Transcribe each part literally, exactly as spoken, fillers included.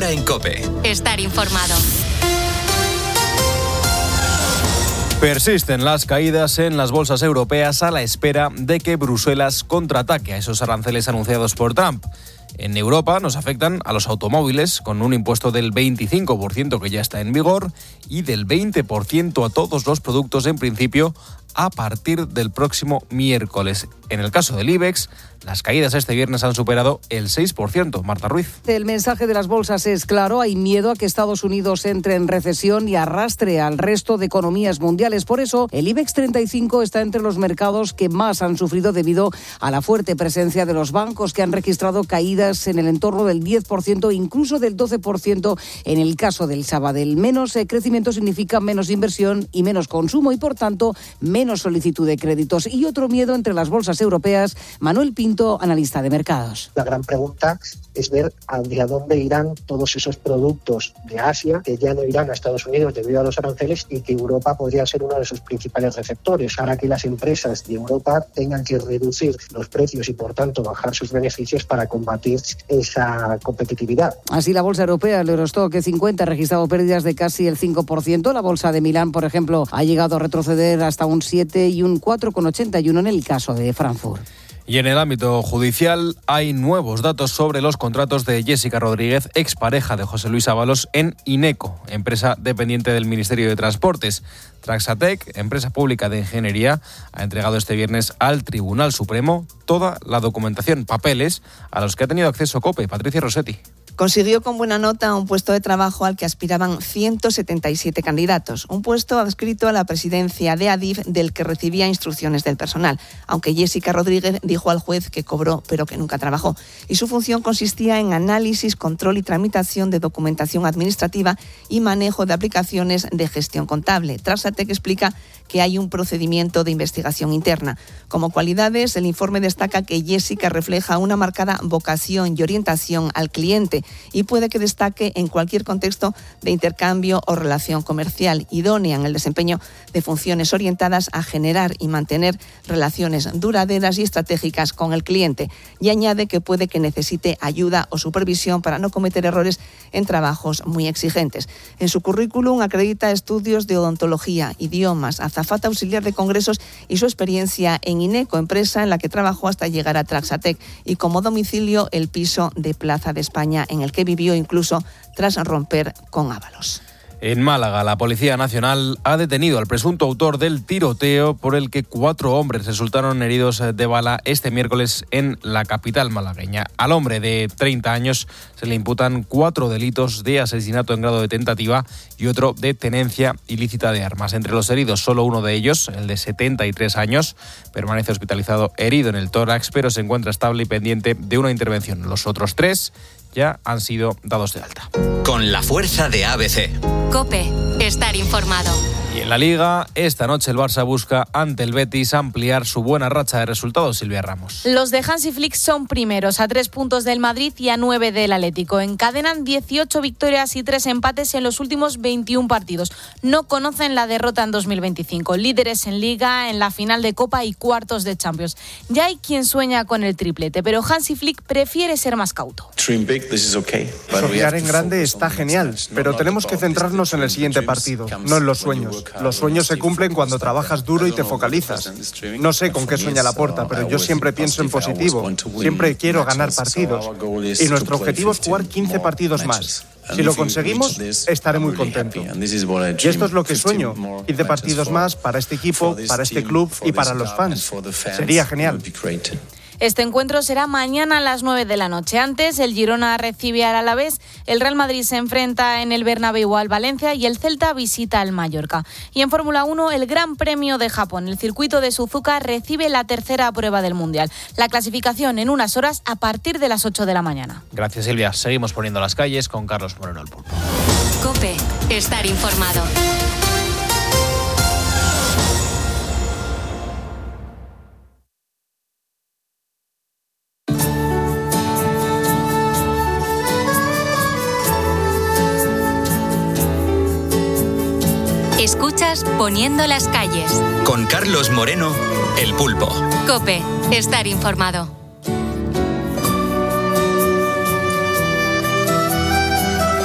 hora en COPE. Estar informado. Persisten las caídas en las bolsas europeas a la espera de que Bruselas contraataque a esos aranceles anunciados por Trump. En Europa nos afectan a los automóviles con un impuesto del veinticinco por ciento que ya está en vigor y del veinte por ciento a todos los productos en principio a partir del próximo miércoles. En el caso del IBEX, las caídas este viernes han superado el seis por ciento. Marta Ruiz. El mensaje de las bolsas es claro. Hay miedo a que Estados Unidos entre en recesión y arrastre al resto de economías mundiales. Por eso, el IBEX treinta y cinco está entre los mercados que más han sufrido debido a la fuerte presencia de los bancos, que han registrado caídas en el entorno del diez por ciento, incluso del doce por ciento en el caso del Sabadell. Menos eh, crecimiento significa menos inversión y menos consumo y, por tanto, menos solicitud de créditos. Y otro miedo entre las bolsas europeas. Manuel Pinto, analista de mercados. La gran pregunta es ver hacia dónde irán todos esos productos de Asia que ya no irán a Estados Unidos debido a los aranceles y que Europa podría ser uno de sus principales receptores. Ahora que las empresas de Europa tengan que reducir los precios y, por tanto, bajar sus beneficios para combatir esa competitividad. Así, la bolsa europea, el Eurostock cincuenta, ha registrado pérdidas de casi el cinco por ciento. La bolsa de Milán, por ejemplo, ha llegado a retroceder hasta un siete y un cuatro coma ochenta y uno en el caso de Frankfurt. Y en el ámbito judicial hay nuevos datos sobre los contratos de Jessica Rodríguez, expareja de José Luis Ábalos, en Ineco, empresa dependiente del Ministerio de Transportes. Traxatec, empresa pública de ingeniería, ha entregado este viernes al Tribunal Supremo toda la documentación, papeles, a los que ha tenido acceso COPE. Patricia Rossetti. Consiguió con buena nota un puesto de trabajo al que aspiraban ciento setenta y siete candidatos, un puesto adscrito a la presidencia de Adif del que recibía instrucciones del personal, aunque Jessica Rodríguez dijo al juez que cobró pero que nunca trabajó. Y su función consistía en análisis, control y tramitación de documentación administrativa y manejo de aplicaciones de gestión contable. Traxatec explica que hay un procedimiento de investigación interna. Como cualidades, el informe destaca que Jessica refleja una marcada vocación y orientación al cliente y puede que destaque en cualquier contexto de intercambio o relación comercial, idónea en el desempeño de funciones orientadas a generar y mantener relaciones duraderas y estratégicas con el cliente. Y añade que puede que necesite ayuda o supervisión para no cometer errores en trabajos muy exigentes. En su currículum acredita estudios de odontología, idiomas, azafata auxiliar de congresos y su experiencia en Ineco, empresa en la que trabajó hasta llegar a Traxatec, y como domicilio el piso de Plaza de España, en el que vivió incluso tras romper con Ábalos. En Málaga, la Policía Nacional ha detenido al presunto autor del tiroteo por el que cuatro hombres resultaron heridos de bala este miércoles en la capital malagueña. Al hombre de treinta años se le imputan cuatro delitos de asesinato en grado de tentativa y otro de tenencia ilícita de armas. Entre los heridos, solo uno de ellos, el de setenta y tres años, permanece hospitalizado herido en el tórax, pero se encuentra estable y pendiente de una intervención. Los otros tres ya han sido dados de alta. Con la fuerza de A B C. COPE. Estar informado. Y en la Liga, esta noche el Barça busca ante el Betis ampliar su buena racha de resultados. Silvia Ramos. Los de Hansi Flick son primeros, a tres puntos del Madrid y a nueve del Atlético. Encadenan dieciocho victorias y tres empates en los últimos veintiún partidos. No conocen la derrota en dos mil veinticinco. Líderes en Liga, en la final de Copa y cuartos de Champions. Ya hay quien sueña con el triplete, pero Hansi Flick prefiere ser más cauto. Soñar en grande está genial, pero tenemos que centrarnos en el siguiente partido, no en los sueños. Los sueños se cumplen cuando trabajas duro y te focalizas. No sé con qué sueña Laporta, pero yo siempre pienso en positivo. Siempre quiero ganar partidos. Y nuestro objetivo es jugar quince partidos más. Si lo conseguimos, estaré muy contento. Y esto es lo que sueño, quince partidos más para este equipo, para este club y para los fans. Sería genial. Este encuentro será mañana a las nueve de la noche. Antes, el Girona recibe al Alavés, el Real Madrid se enfrenta en el Bernabéu al Valencia y el Celta visita al Mallorca. Y en Fórmula uno, el Gran Premio de Japón. El circuito de Suzuka recibe la tercera prueba del Mundial. La clasificación en unas horas a partir de las ocho de la mañana. Gracias, Silvia. Seguimos poniendo las calles con Carlos Moreno el Pulpo. COPE. Estar informado. Escuchas Poniendo las calles. Con Carlos Moreno, el Pulpo. COPE. Estar informado.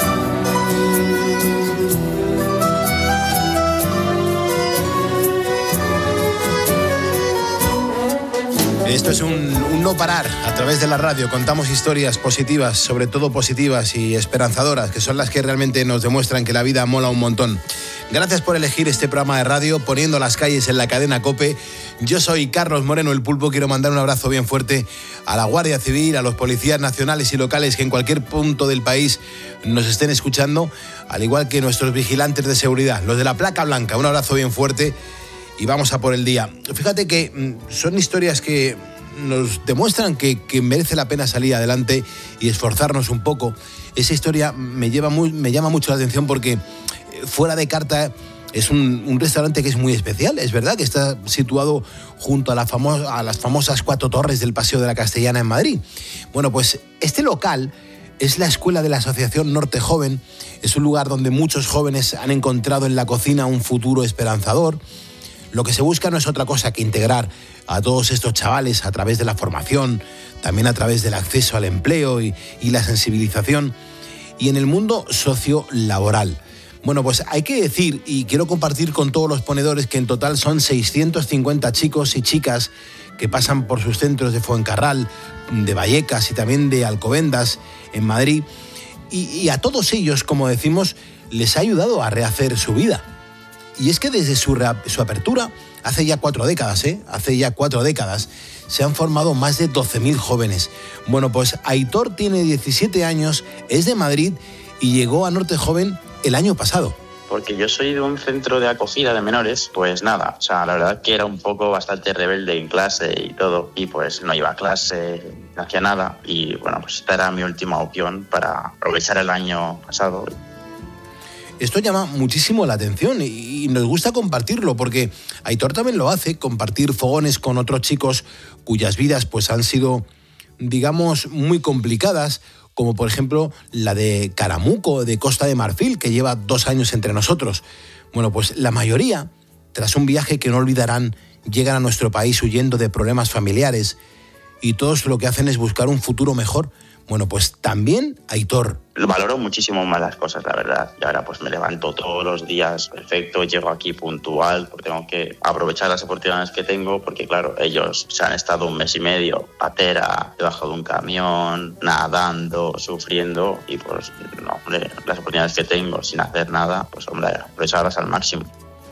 Esto es un, un no parar a través de la radio. Contamos historias positivas, sobre todo positivas y esperanzadoras, que son las que realmente nos demuestran que la vida mola un montón. Gracias por elegir este programa de radio, poniendo las calles en la cadena COPE. Yo soy Carlos Moreno, el Pulpo. Quiero mandar un abrazo bien fuerte a la Guardia Civil, a los policías nacionales y locales que en cualquier punto del país nos estén escuchando, al igual que nuestros vigilantes de seguridad, los de la placa blanca. Un abrazo bien fuerte y vamos a por el día. Fíjate que mmm, son historias que nos demuestran que, que merece la pena salir adelante y esforzarnos un poco. Esa historia me, lleva muy, me llama mucho la atención porque Fuera de Carta es un, un restaurante que es muy especial. Es verdad que está situado junto a, la famo- a las famosas cuatro torres del Paseo de la Castellana en Madrid. Bueno, pues este local es la escuela de la Asociación Norte Joven. Es un lugar donde muchos jóvenes han encontrado en la cocina un futuro esperanzador. Lo que se busca no es otra cosa que integrar a todos estos chavales a través de la formación, también a través del acceso al empleo y, y la sensibilización, y en el mundo sociolaboral. Bueno, pues hay que decir, y quiero compartir con todos los ponedores, que en total son seiscientos cincuenta chicos y chicas que pasan por sus centros de Fuencarral, de Vallecas y también de Alcobendas en Madrid, y, y a todos ellos, como decimos, les ha ayudado a rehacer su vida. Y es que desde su, rea- su apertura, hace ya cuatro décadas, ¿eh? Hace ya cuatro décadas, se han formado más de doce mil jóvenes. Bueno, pues Aitor tiene diecisiete años, es de Madrid y llegó a Norte Joven el año pasado. Porque yo soy de un centro de acogida de menores, pues nada, o sea, la verdad que era un poco bastante rebelde en clase y todo, y pues no iba a clase, no hacía nada, y bueno, pues esta era mi última opción para aprovechar el año pasado. Esto llama muchísimo la atención y nos gusta compartirlo porque Aitor también lo hace, compartir fogones con otros chicos cuyas vidas pues han sido, digamos, muy complicadas, como por ejemplo la de Caramuco, de Costa de Marfil, que lleva dos años entre nosotros. Bueno, pues la mayoría, tras un viaje que no olvidarán, llegan a nuestro país huyendo de problemas familiares y todos lo que hacen es buscar un futuro mejor. Bueno, pues también Aitor. Valoro muchísimo más las cosas, la verdad. Y ahora pues me levanto todos los días perfecto, llego aquí puntual, porque tengo que aprovechar las oportunidades que tengo, porque claro, ellos se han estado un mes y medio, patera, debajo de un camión, nadando, sufriendo, y pues no, hombre, las oportunidades que tengo sin hacer nada, pues hombre, aprovecharlas al máximo.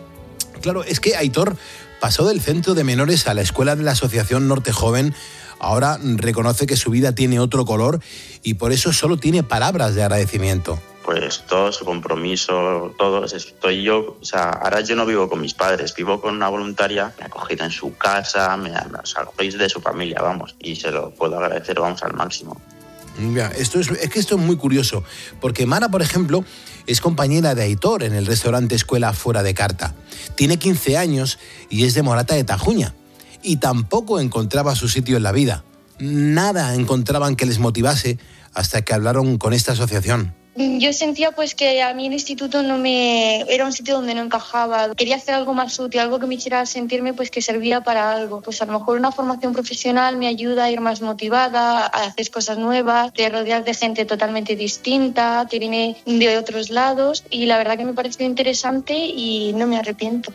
Claro, es que Aitor pasó del centro de menores a la escuela de la Asociación Norte Joven. Ahora reconoce que su vida tiene otro color y por eso solo tiene palabras de agradecimiento. Pues todo su compromiso, todo, estoy yo, o sea, ahora yo no vivo con mis padres, vivo con una voluntaria, me ha acogido en su casa, me ha, o sea, sois de su familia, vamos, y se lo puedo agradecer, vamos, al máximo. Mira, esto es, es que esto es muy curioso, porque Mara, por ejemplo, es compañera de Aitor en el restaurante Escuela Fuera de Carta. Tiene quince años y es de Morata de Tajuña. Y tampoco encontraba su sitio en la vida. Nada encontraban que les motivase hasta que hablaron con esta asociación. Yo sentía pues que a mí el instituto no me era un sitio donde no encajaba. Quería hacer algo más útil, algo que me hiciera sentirme pues que servía para algo. Pues a lo mejor una formación profesional me ayuda a ir más motivada, a hacer cosas nuevas, de rodear de gente totalmente distinta, que viene de otros lados, y la verdad que me pareció interesante y no me arrepiento.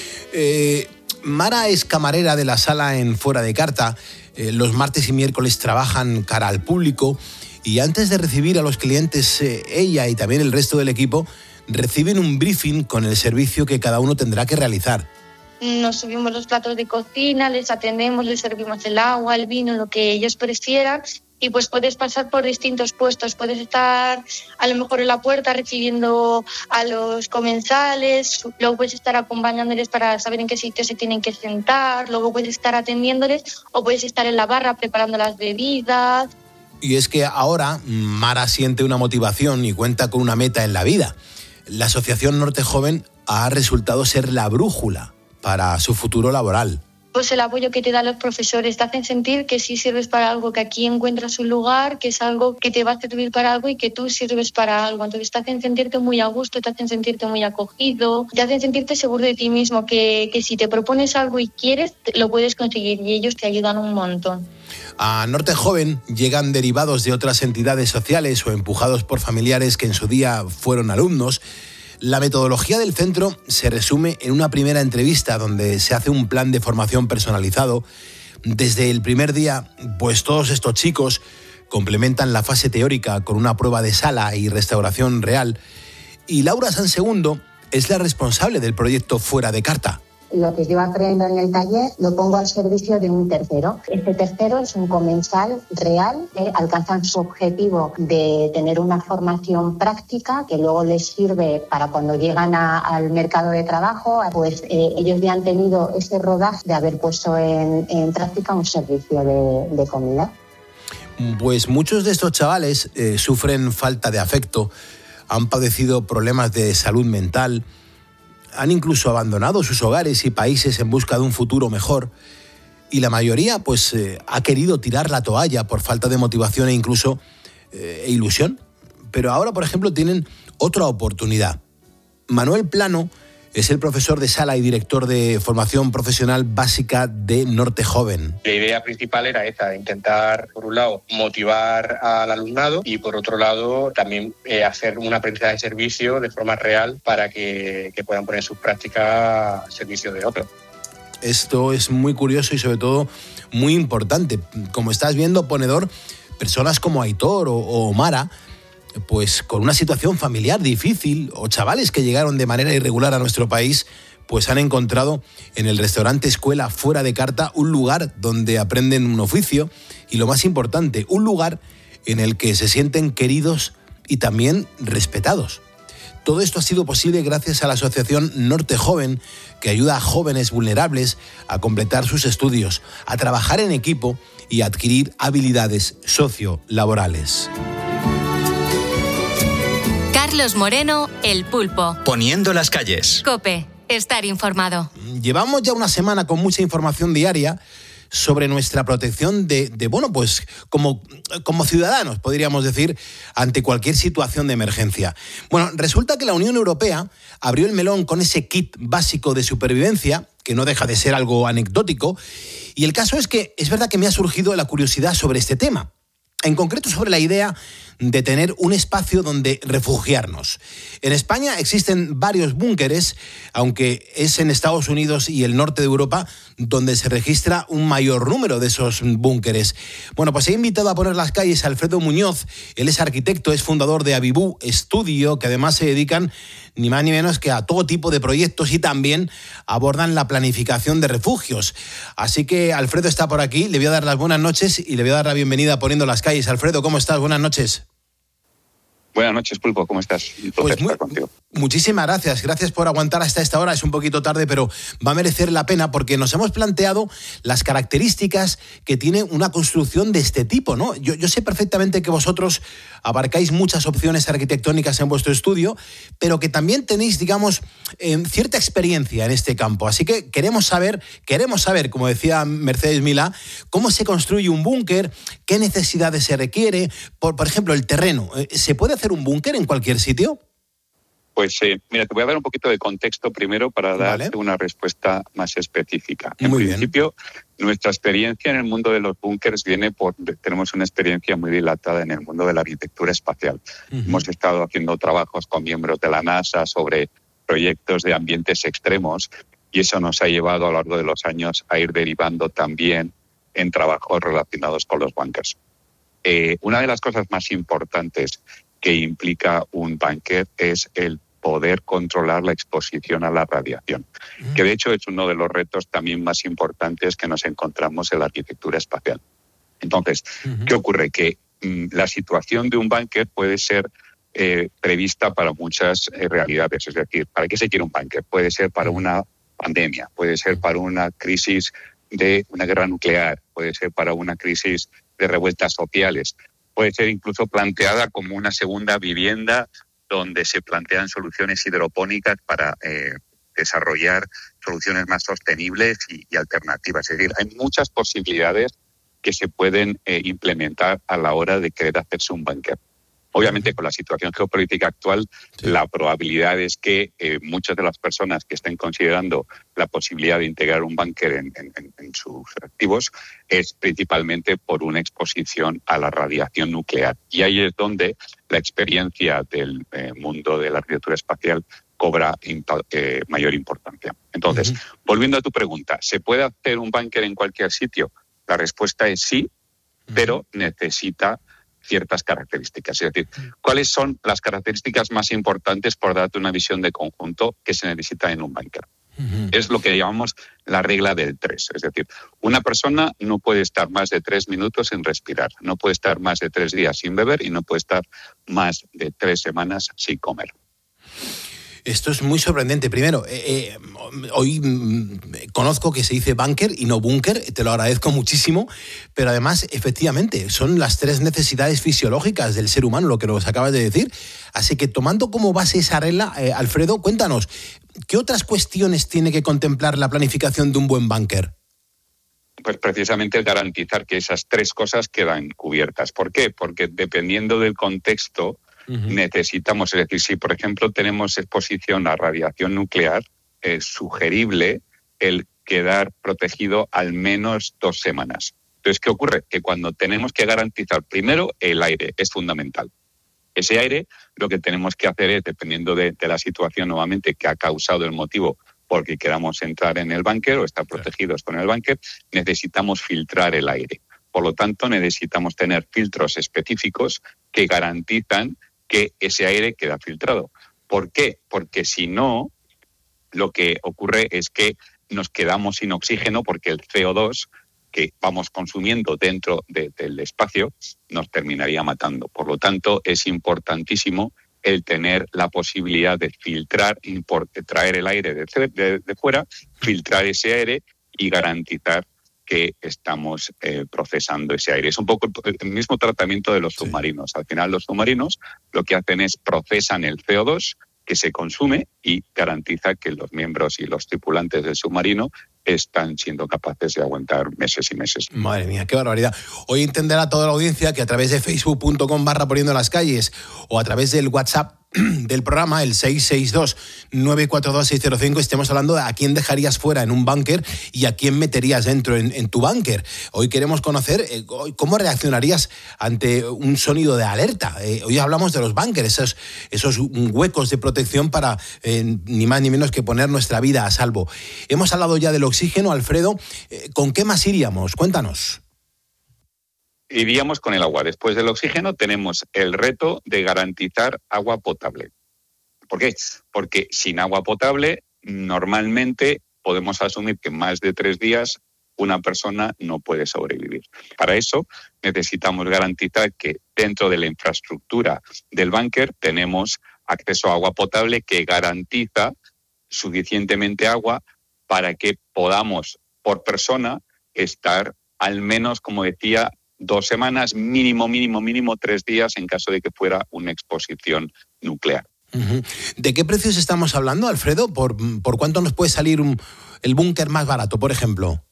Eh... Mara es camarera de la sala en Fuera de Carta. Eh, los martes y miércoles trabajan cara al público y antes de recibir a los clientes, eh, ella y también el resto del equipo reciben un briefing con el servicio que cada uno tendrá que realizar. Nos subimos los platos de cocina, les atendemos, les servimos el agua, el vino, lo que ellos prefieran. Y pues puedes pasar por distintos puestos, puedes estar a lo mejor en la puerta recibiendo a los comensales, luego puedes estar acompañándoles para saber en qué sitio se tienen que sentar, luego puedes estar atendiéndoles o puedes estar en la barra preparando las bebidas. Y es que ahora Mara siente una motivación y cuenta con una meta en la vida. La Asociación Norte Joven ha resultado ser la brújula para su futuro laboral. Pues el apoyo que te dan los profesores te hacen sentir que sí sirves para algo, que aquí encuentras un lugar, que es algo que te va a servir para algo y que tú sirves para algo. Entonces te hacen sentirte muy a gusto, te hacen sentirte muy acogido, te hacen sentirte seguro de ti mismo, que, que si te propones algo y quieres, lo puedes conseguir, y ellos te ayudan un montón. A Norte Joven llegan derivados de otras entidades sociales o empujados por familiares que en su día fueron alumnos. La metodología del centro se resume en una primera entrevista donde se hace un plan de formación personalizado Desde el primer día, pues todos estos chicos complementan la fase teórica con una prueba de sala y restauración real. Y Laura Sansegundo es la responsable del proyecto Fuera de Carta. Lo que yo aprendo en el taller lo pongo al servicio de un tercero. Este tercero es un comensal real que alcanzan su objetivo de tener una formación práctica que luego les sirve para cuando llegan a, al mercado de trabajo, pues eh, ellos ya han tenido ese rodaje de haber puesto en, en práctica un servicio de, de comida. Pues muchos de estos chavales eh, sufren falta de afecto, han padecido problemas de salud mental, han incluso abandonado sus hogares y países en busca de un futuro mejor, y la mayoría pues eh, ha querido tirar la toalla por falta de motivación e incluso eh, ilusión. Pero ahora, por ejemplo, tienen otra oportunidad. Manuel Plano es el profesor de sala y director de formación profesional básica de Norte Joven. La idea principal era esta, intentar, por un lado, motivar al alumnado y, por otro lado, también eh, hacer un aprendizaje de servicio de forma real para que, que puedan poner sus prácticas al servicio de otros. Esto es muy curioso y, sobre todo, muy importante. Como estás viendo, ponedor, personas como Aitor o, o Mara, pues con una situación familiar difícil, o chavales que llegaron de manera irregular a nuestro país, pues han encontrado en el restaurante Escuela Fuera de Carta un lugar donde aprenden un oficio y, lo más importante, un lugar en el que se sienten queridos y también respetados. Todo esto ha sido posible gracias a la asociación Norte Joven, que ayuda a jóvenes vulnerables a completar sus estudios, a trabajar en equipo y a adquirir habilidades sociolaborales. Carlos Moreno, El Pulpo. Poniendo las calles. COPE, estar informado. Llevamos ya una semana con mucha información diaria sobre nuestra protección de, de bueno, pues como, como ciudadanos, podríamos decir, ante cualquier situación de emergencia. Bueno, resulta que la Unión Europea abrió el melón con ese kit básico de supervivencia, que no deja de ser algo anecdótico, y el caso es que es verdad que me ha surgido la curiosidad sobre este tema. En concreto sobre la idea de tener un espacio donde refugiarnos. En España existen varios búnkeres, aunque es en Estados Unidos y el norte de Europa donde se registra un mayor número de esos búnkeres. Bueno, pues he invitado a poner las calles a Alfredo Muñoz. Él es arquitecto, es fundador de Avibú Estudio, que además se dedican ni más ni menos que a todo tipo de proyectos y también abordan la planificación de refugios. Así que Alfredo está por aquí, le voy a dar las buenas noches y le voy a dar la bienvenida poniendo las calles. Alfredo, ¿cómo estás? Buenas noches. Buenas noches, Pulpo, ¿cómo estás? Pues muy, muchísimas gracias, gracias por aguantar hasta esta hora, es un poquito tarde, pero va a merecer la pena porque nos hemos planteado las características que tiene una construcción de este tipo, ¿no? Yo, yo sé perfectamente que vosotros abarcáis muchas opciones arquitectónicas en vuestro estudio, pero que también tenéis, digamos, eh, cierta experiencia en este campo, así que queremos saber, queremos saber, como decía Mercedes Milá, cómo se construye un búnker, qué necesidades se requiere, por, por ejemplo, el terreno, ¿se puede hacer un búnker en cualquier sitio? Pues eh, mira, te voy a dar un poquito de contexto primero para darte vale. una respuesta más específica. En Muy principio, bien. nuestra experiencia en el mundo de los búnkers viene por... Tenemos una experiencia muy dilatada en el mundo de la arquitectura espacial. Uh-huh. Hemos estado haciendo trabajos con miembros de la NASA sobre proyectos de ambientes extremos y eso nos ha llevado a lo largo de los años a ir derivando también en trabajos relacionados con los búnkers. Eh, una de las cosas más importantes que implica un búnker es el poder controlar la exposición a la radiación, uh-huh. que de hecho es uno de los retos también más importantes que nos encontramos en la arquitectura espacial. Entonces, uh-huh. ¿qué ocurre? Que mm, la situación de un búnker puede ser eh, prevista para muchas eh, realidades, es decir, ¿para qué se quiere un búnker? Puede ser para una pandemia, puede ser para una crisis de una guerra nuclear, puede ser para una crisis de revueltas sociales, puede ser incluso planteada como una segunda vivienda donde se plantean soluciones hidropónicas para eh, desarrollar soluciones más sostenibles y, y alternativas. Es decir, hay muchas posibilidades que se pueden eh, implementar a la hora de querer hacerse un búnker. Obviamente, con la situación geopolítica actual, sí. la probabilidad es que eh, muchas de las personas que estén considerando la posibilidad de integrar un búnker en, en, en sus activos es principalmente por una exposición a la radiación nuclear. Y ahí es donde la experiencia del eh, mundo de la arquitectura espacial cobra impa- eh, mayor importancia. Entonces, uh-huh. volviendo a tu pregunta, ¿se puede hacer un búnker en cualquier sitio? La respuesta es sí, pero necesita ciertas características. Es decir, ¿cuáles son las características más importantes, por darte una visión de conjunto, que se necesita en un banker? Uh-huh. Es lo que llamamos la regla del tres. Es decir, una persona no puede estar más de tres minutos sin respirar, no puede estar más de tres días sin beber y no puede estar más de tres semanas sin comer. Esto es muy sorprendente. Primero, eh, eh, hoy mm, conozco que se dice banker y no búnker, te lo agradezco muchísimo, pero además, efectivamente, son las tres necesidades fisiológicas del ser humano, lo que nos acabas de decir. Así que tomando como base esa regla, eh, Alfredo, cuéntanos, ¿qué otras cuestiones tiene que contemplar la planificación de un buen banker? Pues precisamente garantizar que esas tres cosas quedan cubiertas. ¿Por qué? Porque dependiendo del contexto, Uh-huh. necesitamos, es decir, si por ejemplo tenemos exposición a radiación nuclear, es sugerible el quedar protegido al menos dos semanas. Entonces, ¿qué ocurre? Que cuando tenemos que garantizar, primero, el aire es fundamental. Ese aire, lo que tenemos que hacer es, dependiendo de, de la situación nuevamente que ha causado el motivo por que queramos entrar en el búnker o estar protegidos con el búnker, necesitamos filtrar el aire. Por lo tanto, necesitamos tener filtros específicos que garantizan que ese aire queda filtrado. ¿Por qué? Porque si no, lo que ocurre es que nos quedamos sin oxígeno porque el C O dos que vamos consumiendo dentro de, del espacio nos terminaría matando. Por lo tanto, es importantísimo el tener la posibilidad de filtrar, de traer el aire de, de, de fuera, filtrar ese aire y garantizar que estamos eh, procesando ese aire. Es un poco el mismo tratamiento de los submarinos. Al final, los submarinos lo que hacen es procesan el C O dos que se consume y garantiza que los miembros y los tripulantes del submarino están siendo capaces de aguantar meses y meses. Madre mía, qué barbaridad. Hoy entenderá toda la audiencia que a través de facebook punto com barra poniendo las calles o a través del WhatsApp del programa, el seis seis dos, nueve cuatro dos, seis cero cinco, estemos hablando de a quién dejarías fuera en un búnker y a quién meterías dentro en, en tu búnker. Hoy queremos conocer eh, cómo reaccionarías ante un sonido de alerta. Eh, hoy hablamos de los búnkers, esos, esos huecos de protección para eh, ni más ni menos que poner nuestra vida a salvo. Hemos hablado ya del oxígeno, Alfredo. Eh, ¿Con qué más iríamos? Cuéntanos. Iríamos con el agua. Después del oxígeno tenemos el reto de garantizar agua potable. ¿Por qué? Porque sin agua potable normalmente podemos asumir que más de tres días una persona no puede sobrevivir. Para eso necesitamos garantizar que dentro de la infraestructura del búnker tenemos acceso a agua potable que garantiza suficientemente agua para que podamos, por persona, estar al menos, como decía, dos semanas, mínimo, mínimo, mínimo tres días en caso de que fuera una exposición nuclear. Uh-huh. ¿De qué precios estamos hablando, Alfredo? ¿Por, por cuánto nos puede salir un, el búnker más barato, por ejemplo?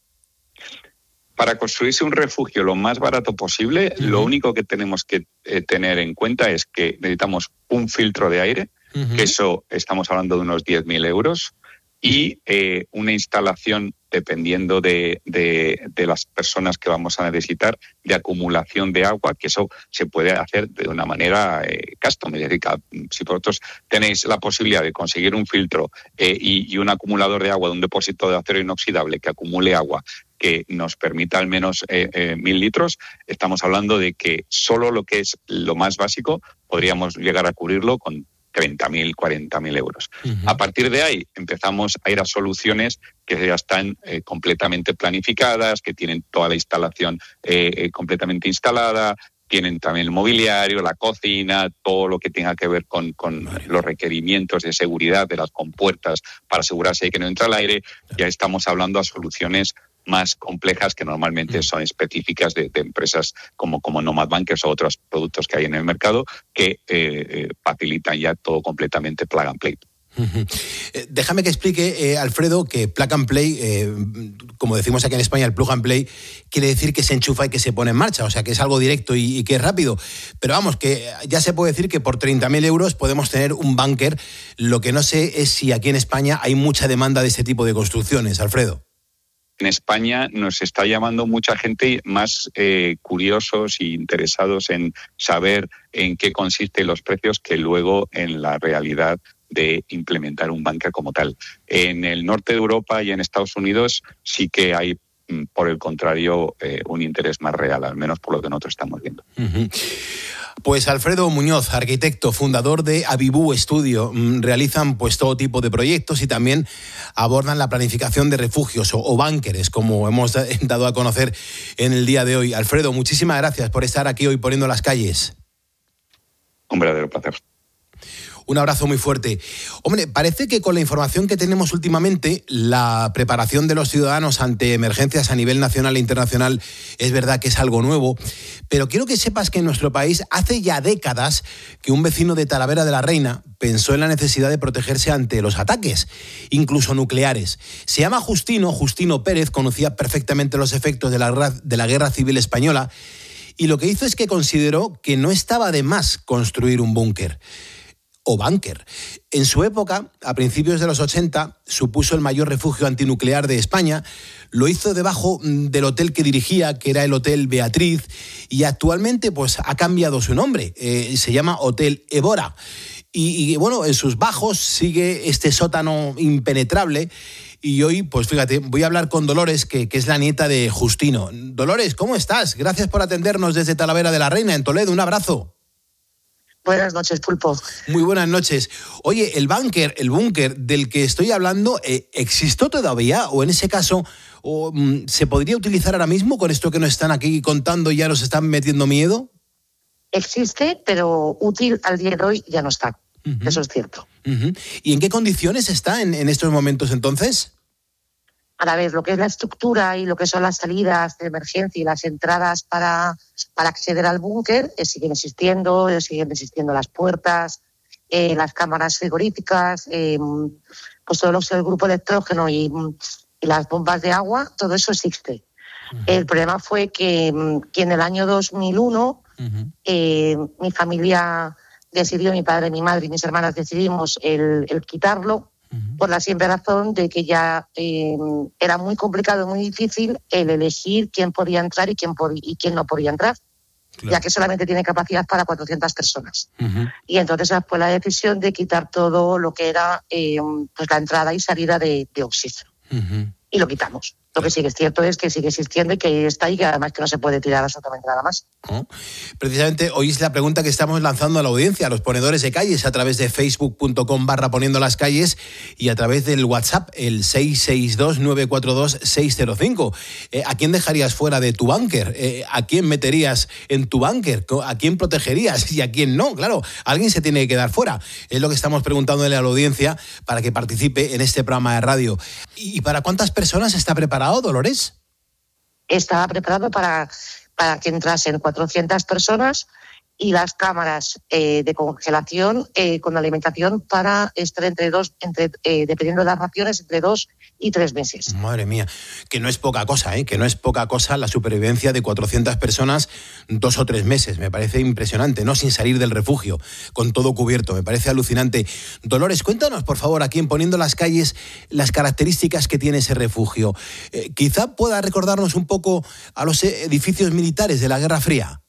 Para construirse un refugio lo más barato posible, uh-huh. lo único que tenemos que eh, tener en cuenta es que necesitamos un filtro de aire, uh-huh. que eso estamos hablando de unos diez mil euros, y eh, una instalación, dependiendo de, de, de las personas que vamos a necesitar, de acumulación de agua, que eso se puede hacer de una manera eh, custom. Es decir, si vosotros tenéis la posibilidad de conseguir un filtro eh, y, y un acumulador de agua de un depósito de acero inoxidable que acumule agua, que nos permita al menos eh, eh, mil litros, estamos hablando de que solo lo que es lo más básico podríamos llegar a cubrirlo con treinta mil, cuarenta mil euros. Uh-huh. A partir de ahí empezamos a ir a soluciones que ya están eh, completamente planificadas, que tienen toda la instalación eh, eh, completamente instalada, tienen también el mobiliario, la cocina, todo lo que tenga que ver con, con los requerimientos de seguridad de las compuertas para asegurarse de que no entra el aire. Ya estamos hablando a soluciones más complejas que normalmente son específicas de, de empresas como, como Nomad Bunkers o otros productos que hay en el mercado que eh, eh, facilitan ya todo completamente plug and play. Uh-huh. Eh, déjame que explique, eh, Alfredo, que plug and play, eh, como decimos aquí en España, el plug and play quiere decir que se enchufa y que se pone en marcha, o sea que es algo directo y, y que es rápido. Pero vamos, que ya se puede decir que por treinta mil euros podemos tener un búnker. Lo que no sé es si aquí en España hay mucha demanda de este tipo de construcciones, Alfredo. En España nos está llamando mucha gente más eh, curiosos e interesados en saber en qué consisten los precios que luego en la realidad de implementar un búnker como tal. En el norte de Europa y en Estados Unidos sí que hay por el contrario, eh, un interés más real, al menos por lo que nosotros estamos viendo. Uh-huh. Pues Alfredo Muñoz, arquitecto, fundador de Avibú Estudio, realizan pues todo tipo de proyectos y también abordan la planificación de refugios o, o búnkeres, como hemos dado a conocer en el día de hoy. Alfredo, muchísimas gracias por estar aquí hoy poniendo las calles. Un verdadero placer. Un abrazo muy fuerte. Hombre, parece que con la información que tenemos últimamente, la preparación de los ciudadanos ante emergencias a nivel nacional e internacional es verdad que es algo nuevo, pero quiero que sepas que en nuestro país hace ya décadas que un vecino de Talavera de la Reina pensó en la necesidad de protegerse ante los ataques, incluso nucleares. Se llama Justino, Justino Pérez, conocía perfectamente los efectos de la, de la Guerra Civil Española y lo que hizo es que consideró que no estaba de más construir un búnker. O búnker. En su época, a principios de los ochenta, supuso el mayor refugio antinuclear de España. Lo hizo debajo del hotel que dirigía, que era el Hotel Beatriz, y actualmente pues, ha cambiado su nombre. Eh, se llama Hotel Évora. Y, y bueno, en sus bajos sigue este sótano impenetrable. Y hoy, pues fíjate, voy a hablar con Dolores, que, que es la nieta de Justino. Dolores, ¿cómo estás? Gracias por atendernos desde Talavera de la Reina, en Toledo. Un abrazo. Buenas noches, Pulpo. Muy buenas noches. Oye, el búnker, el búnker del que estoy hablando, eh, ¿existió todavía? O en ese caso, o, mm, ¿se podría utilizar ahora mismo con esto que nos están aquí contando y ya nos están metiendo miedo? Existe, pero útil al día de hoy ya no está. Uh-huh. Eso es cierto. Uh-huh. ¿Y en qué condiciones está en, en estos momentos entonces? A ver, lo que es la estructura y lo que son las salidas de emergencia y las entradas para, para acceder al búnker eh, siguen existiendo, eh, siguen existiendo las puertas, eh, las cámaras frigoríficas, eh, pues todo lo que es el grupo electrógeno y, y las bombas de agua, todo eso existe. Uh-huh. El problema fue que, que en el año dos mil uno uh-huh. eh, mi familia decidió, mi padre, mi madre y mis hermanas decidimos el, el quitarlo. Uh-huh. Por la simple razón de que ya eh, era muy complicado, muy difícil el elegir quién podía entrar y quién, pod- y quién no podía entrar, claro. Ya que solamente tiene capacidad para cuatrocientas personas. Uh-huh. Y entonces fue la decisión de quitar todo lo que era eh, pues la entrada y salida de, de oxígeno. Uh-huh. Y lo quitamos. Lo que sí que es cierto es que sigue existiendo y que está ahí, que además que no se puede tirar absolutamente nada más. ¿Oh? Precisamente hoy es la pregunta que estamos lanzando a la audiencia, a los ponedores de calles, a través de facebook.com barra poniendo las calles y a través del WhatsApp, el seis seis dos nueve cuatro dos seis cero cinco. Eh, ¿A quién dejarías fuera de tu búnker? Eh, ¿A quién meterías en tu búnker? ¿A quién protegerías y a quién no? Claro, alguien se tiene que quedar fuera. Es lo que estamos preguntándole a la audiencia para que participe en este programa de radio. ¿Y para cuántas personas está preparado, Dolores? Estaba preparado para, para que entrasen cuatrocientas personas y las cámaras eh, de congelación eh, con alimentación para estar entre dos, entre, eh, dependiendo de las raciones, entre dos y tres meses. Madre mía, que no es poca cosa, ¿eh? Que no es poca cosa la supervivencia de cuatrocientas personas dos o tres meses. Me parece impresionante, ¿no? Sin salir del refugio, con todo cubierto. Me parece alucinante. Dolores, cuéntanos, por favor, aquí en Poniendo las Calles, las características que tiene ese refugio. Eh, quizá pueda recordarnos un poco a los edificios militares de la Guerra Fría.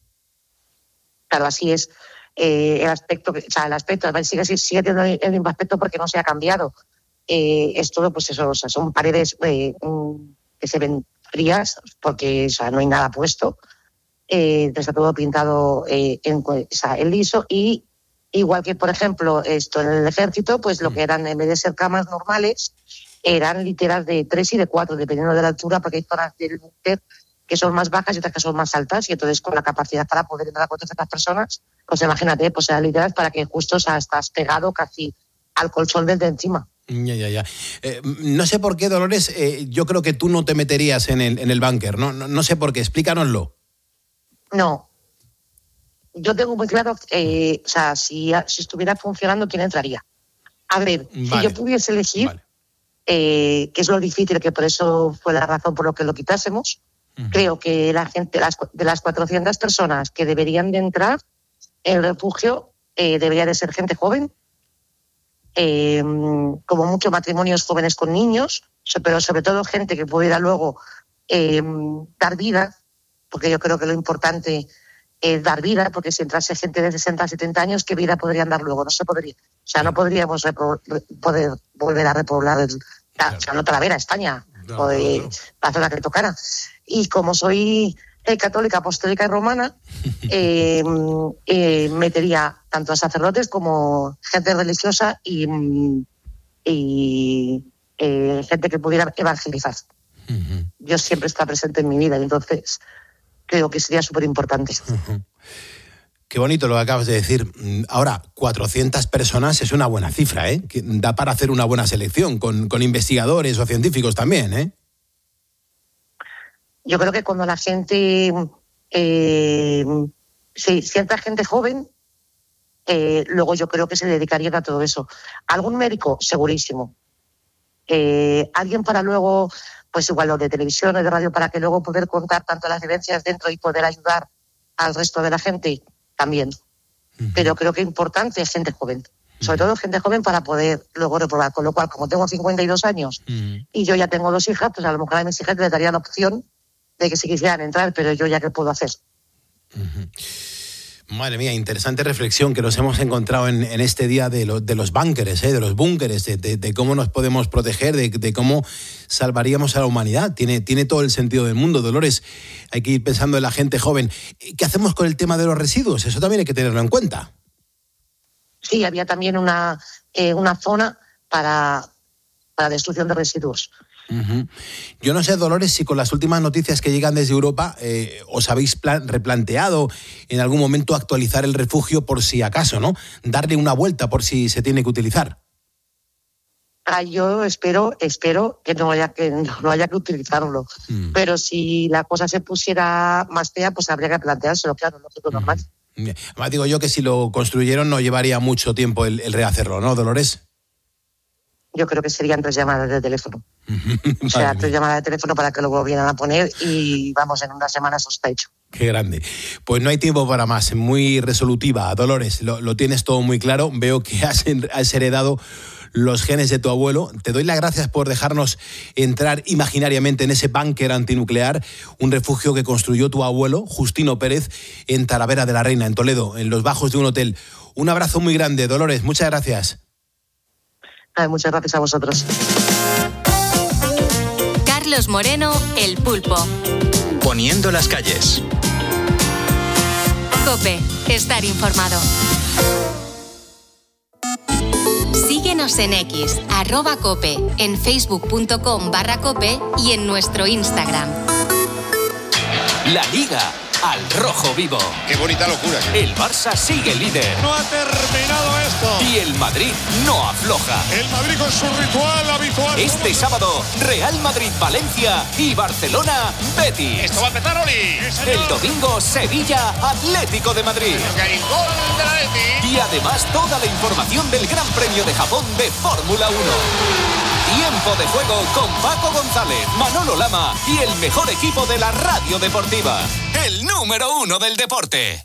Claro, así es. Eh, el aspecto, o sea, el aspecto sigue, sigue teniendo el mismo aspecto porque no se ha cambiado. Eh, es todo, pues eso, o sea, son paredes eh, que se ven frías porque, o sea, no hay nada puesto. Eh, está todo pintado eh, en, o sea, en liso y igual que, por ejemplo, esto en el ejército, pues lo que eran, en vez de ser camas normales, eran literas de tres y de cuatro, dependiendo de la altura, porque hay zonas del búnker que son más bajas y otras que son más altas, y entonces con la capacidad para poder entrar a cuatrocientas personas, pues imagínate, pues eran literas para que justo, o sea, estás pegado casi al colchón desde encima. Ya, ya, ya. Eh, no sé por qué, Dolores, eh, yo creo que tú no te meterías en el, en el búnker, ¿no? No, no sé por qué, explícanoslo. No. Yo tengo muy claro, eh, o sea, si, si estuviera funcionando, ¿quién entraría? A ver, vale. Si yo pudiese elegir, vale. eh, que es lo difícil, que por eso fue la razón por lo que lo quitásemos, uh-huh. Creo que la gente, las, de las cuatrocientas personas que deberían de entrar, el refugio eh, debería de ser gente joven, eh, como mucho matrimonios jóvenes con niños, pero sobre todo gente que pudiera luego eh, dar vida, porque yo creo que lo importante es dar vida, porque si entrase gente de sesenta a setenta años, ¿qué vida podrían dar luego? No se podría. O sea, no podríamos repro- poder volver a repoblar el, claro. O sea, no Talavera, España. no, o de no, no. la zona que tocara. Y como soy eh, católica, apostólica y romana, eh, eh, metería tanto a sacerdotes como gente religiosa y, y eh, gente que pudiera evangelizar. Uh-huh. Dios siempre está presente en mi vida y entonces creo que sería súper importante. Uh-huh. Qué bonito lo que acabas de decir. Ahora, cuatrocientas personas es una buena cifra, ¿eh? Que da para hacer una buena selección, con, con investigadores o científicos también, ¿eh? Yo creo que cuando la gente, eh, sí, cierta gente joven, eh, luego yo creo que se dedicarían a todo eso. ¿Algún médico? Segurísimo. Eh, ¿Alguien para luego, pues igual lo de televisión o de radio, para que luego poder contar tanto las vivencias dentro y poder ayudar al resto de la gente? También. Uh-huh. Pero creo que es importante es gente joven. Sobre uh-huh. todo gente joven para poder luego reprobar. Con lo cual, como tengo cincuenta y dos años uh-huh. y yo ya tengo dos hijas, pues a lo mejor a mis hijas les daría la opción de que si quisieran entrar, pero yo ya qué puedo hacer. Uh-huh. Madre mía, interesante reflexión que nos hemos encontrado en, en este día de, lo, de los búnkeres, ¿eh? de los búnkeres, de, de, de cómo nos podemos proteger, de, de cómo salvaríamos a la humanidad. Tiene, tiene todo el sentido del mundo, Dolores. Hay que ir pensando en la gente joven. ¿Qué hacemos con el tema de los residuos? Eso también hay que tenerlo en cuenta. Sí, había también una, eh, una zona para, para destrucción de residuos. Uh-huh. Yo no sé, Dolores, si con las últimas noticias que llegan desde Europa eh, os habéis plan- replanteado en algún momento actualizar el refugio por si acaso, ¿no? Darle una vuelta por si se tiene que utilizar. Ah, yo espero, espero que no haya que no haya que utilizarlo. Mm. Pero si la cosa se pusiera más fea, pues habría que planteárselo, claro, lógico, normal. Mm. Además, digo yo que si lo construyeron no llevaría mucho tiempo el, el rehacerlo, ¿no, Dolores? Yo creo que serían tres llamadas de teléfono. O sea, tres llamadas de teléfono para que lo volvieran a poner y vamos, en una semana eso está hecho. Qué grande. Pues no hay tiempo para más. Muy resolutiva, Dolores. Lo, lo tienes todo muy claro. Veo que has, has heredado los genes de tu abuelo. Te doy las gracias por dejarnos entrar imaginariamente en ese búnker antinuclear, un refugio que construyó tu abuelo, Justino Pérez, en Talavera de la Reina, en Toledo, en los bajos de un hotel. Un abrazo muy grande, Dolores. Muchas gracias. Ay, muchas gracias a vosotros. Carlos Moreno, El Pulpo. Poniendo las calles. COPE, estar informado. Síguenos en X, arroba COPE, en facebook.com barra COPE y en nuestro Instagram. La Liga al rojo vivo. Qué bonita locura. El Barça sigue líder. No ha terminado esto. Y el Madrid no afloja. El Madrid con su ritual habitual. Este sábado, Real Madrid-Valencia y Barcelona-Betis. Esto va a empezar, Oli. Sí, el domingo, Sevilla-Atlético de Madrid. Que hay gol de la Betis. Y además toda la información del Gran Premio de Japón de Fórmula uno. Tiempo de juego con Paco González, Manolo Lama y el mejor equipo de la radio deportiva. El número uno del deporte.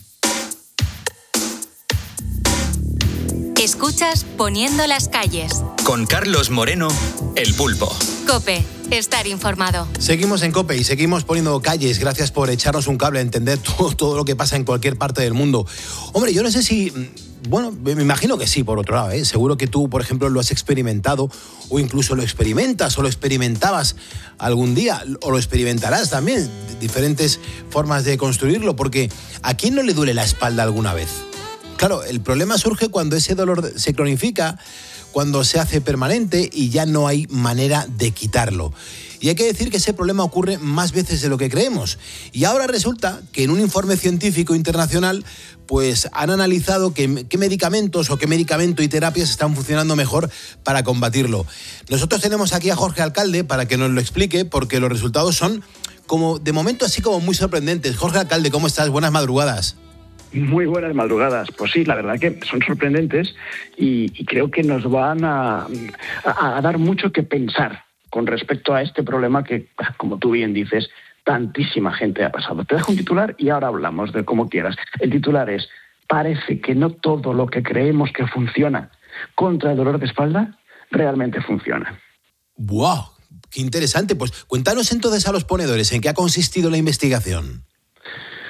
Escuchas Poniendo las calles. Con Carlos Moreno, El Pulpo. COPE, estar informado. Seguimos en COPE y seguimos poniendo calles. Gracias por echarnos un cable a entender todo, todo lo que pasa en cualquier parte del mundo. Hombre, yo no sé si... Bueno, me imagino que sí, por otro lado, ¿eh? Seguro que tú, por ejemplo, lo has experimentado o incluso lo experimentas o lo experimentabas algún día o lo experimentarás también. Diferentes formas de construirlo, porque ¿a quién no le duele la espalda alguna vez? Claro, el problema surge cuando ese dolor se cronifica, cuando se hace permanente y ya no hay manera de quitarlo. Y hay que decir que ese problema ocurre más veces de lo que creemos. Y ahora resulta que en un informe científico internacional pues han analizado qué, qué medicamentos o qué medicamento y terapias están funcionando mejor para combatirlo. Nosotros tenemos aquí a Jorge Alcalde para que nos lo explique, porque los resultados son, como de momento, así como muy sorprendentes. Jorge Alcalde, ¿cómo estás? Buenas madrugadas. Muy buenas madrugadas. Pues sí, la verdad que son sorprendentes y, y creo que nos van a, a, a dar mucho que pensar con respecto a este problema que, como tú bien dices, tantísima gente ha pasado. Te dejo un titular y ahora hablamos de cómo quieras. El titular es: parece que no todo lo que creemos que funciona contra el dolor de espalda realmente funciona. ¡Wow! ¡Qué interesante! Pues cuéntanos entonces a los ponedores en qué ha consistido la investigación.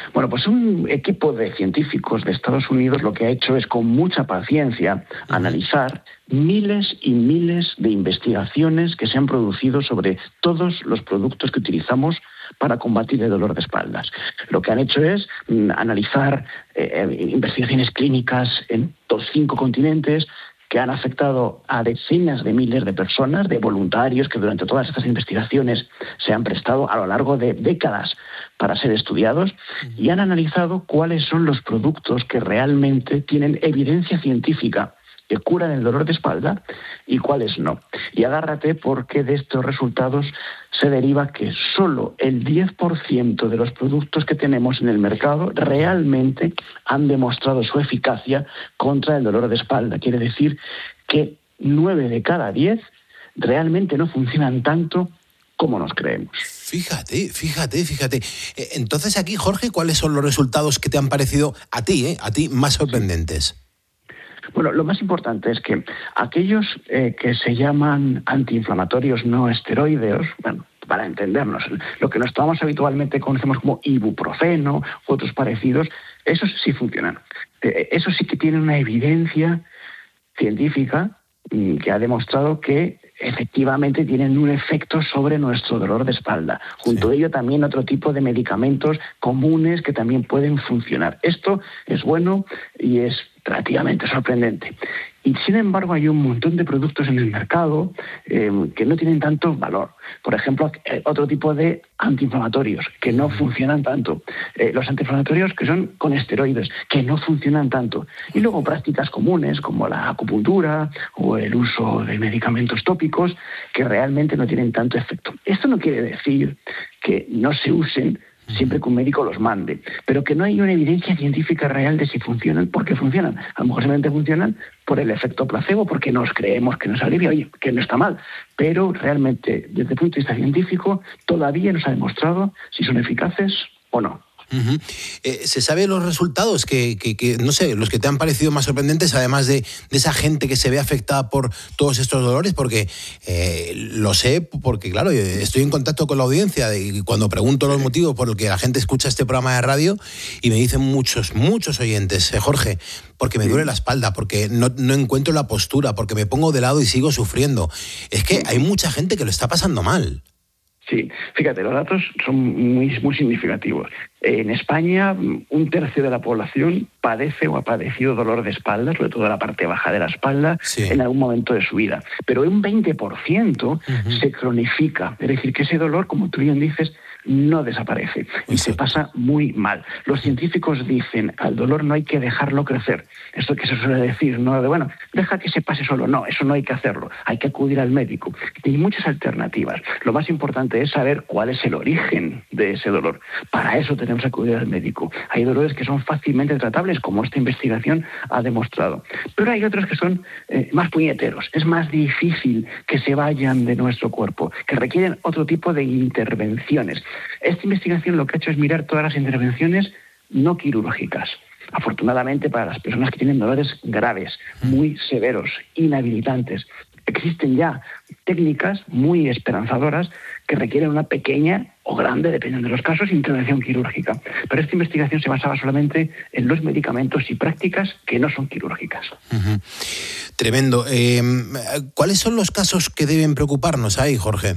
Bueno, pues un equipo de científicos de Estados Unidos lo que ha hecho es, con mucha paciencia, analizar miles y miles de investigaciones que se han producido sobre todos los productos que utilizamos para combatir el dolor de espaldas. Lo que han hecho es mm, analizar eh, investigaciones clínicas en los cinco continentes, que han afectado a decenas de miles de personas, de voluntarios que durante todas estas investigaciones se han prestado a lo largo de décadas para ser estudiados, y han analizado cuáles son los productos que realmente tienen evidencia científica que curan el dolor de espalda y cuáles no. Y agárrate, porque de estos resultados se deriva que solo el diez por ciento de los productos que tenemos en el mercado realmente han demostrado su eficacia contra el dolor de espalda. Quiere decir que nueve de cada diez realmente no funcionan tanto como nos creemos. Fíjate, fíjate, fíjate. Entonces aquí, Jorge, ¿cuáles son los resultados que te han parecido a ti, eh, a ti más sorprendentes? Bueno, lo más importante es que aquellos eh, que se llaman antiinflamatorios no esteroideos, bueno, para entendernos, lo que nos tomamos habitualmente conocemos como ibuprofeno u otros parecidos, esos sí funcionan. Eh, esos sí que tienen una evidencia científica mm, que ha demostrado que efectivamente tienen un efecto sobre nuestro dolor de espalda. Junto sí. a ello también otro tipo de medicamentos comunes que también pueden funcionar. Esto es bueno y es relativamente sorprendente. Y sin embargo hay un montón de productos en el mercado eh, que no tienen tanto valor. Por ejemplo, eh, otro tipo de antiinflamatorios que no funcionan tanto. Eh, los antiinflamatorios que son con esteroides, que no funcionan tanto. Y luego prácticas comunes como la acupuntura o el uso de medicamentos tópicos que realmente no tienen tanto efecto. Esto no quiere decir que no se usen siempre que un médico los mande, pero que no hay una evidencia científica real de si funcionan, porque funcionan. A lo mejor simplemente funcionan por el efecto placebo, porque nos creemos que nos alivia, oye, que no está mal, pero realmente, desde el punto de vista científico, todavía no se ha demostrado si son eficaces o no. Uh-huh. Eh, ¿Se sabe los resultados que, que, que, no sé, los que te han parecido más sorprendentes, además de, de esa gente que se ve afectada por todos estos dolores? Porque eh, lo sé, porque claro, estoy en contacto con la audiencia y cuando pregunto los motivos por los que la gente escucha este programa de radio, y me dicen muchos, muchos oyentes, eh, Jorge, porque me duele la espalda, porque no, no encuentro la postura, porque me pongo de lado y sigo sufriendo. Es que hay mucha gente que lo está pasando mal. Sí, fíjate, los datos son muy, muy significativos. En España, un tercio de la población padece o ha padecido dolor de espalda, sobre todo la parte baja de la espalda, sí. en algún momento de su vida. Pero un veinte por ciento uh-huh. se cronifica. Es decir, que ese dolor, como tú bien dices, no desaparece y Exacto. se pasa muy mal. Los científicos dicen, al dolor no hay que dejarlo crecer. Esto que se suele decir, no de, bueno, deja que se pase solo. No, eso no hay que hacerlo. Hay que acudir al médico. Hay muchas alternativas. Lo más importante es saber cuál es el origen de ese dolor. Para eso tenemos que acudir al médico. Hay dolores que son fácilmente tratables, como esta investigación ha demostrado. Pero hay otros que son eh, más puñeteros. Es más difícil que se vayan de nuestro cuerpo, que requieren otro tipo de intervenciones. Esta investigación lo que ha hecho es mirar todas las intervenciones no quirúrgicas. Afortunadamente, para las personas que tienen dolores graves, muy severos, inhabilitantes, existen ya técnicas muy esperanzadoras que requieren una pequeña o grande, dependiendo de los casos, intervención quirúrgica. Pero esta investigación se basaba solamente en los medicamentos y prácticas que no son quirúrgicas. Uh-huh. Tremendo. Eh, ¿Cuáles son los casos que deben preocuparnos ahí, Jorge?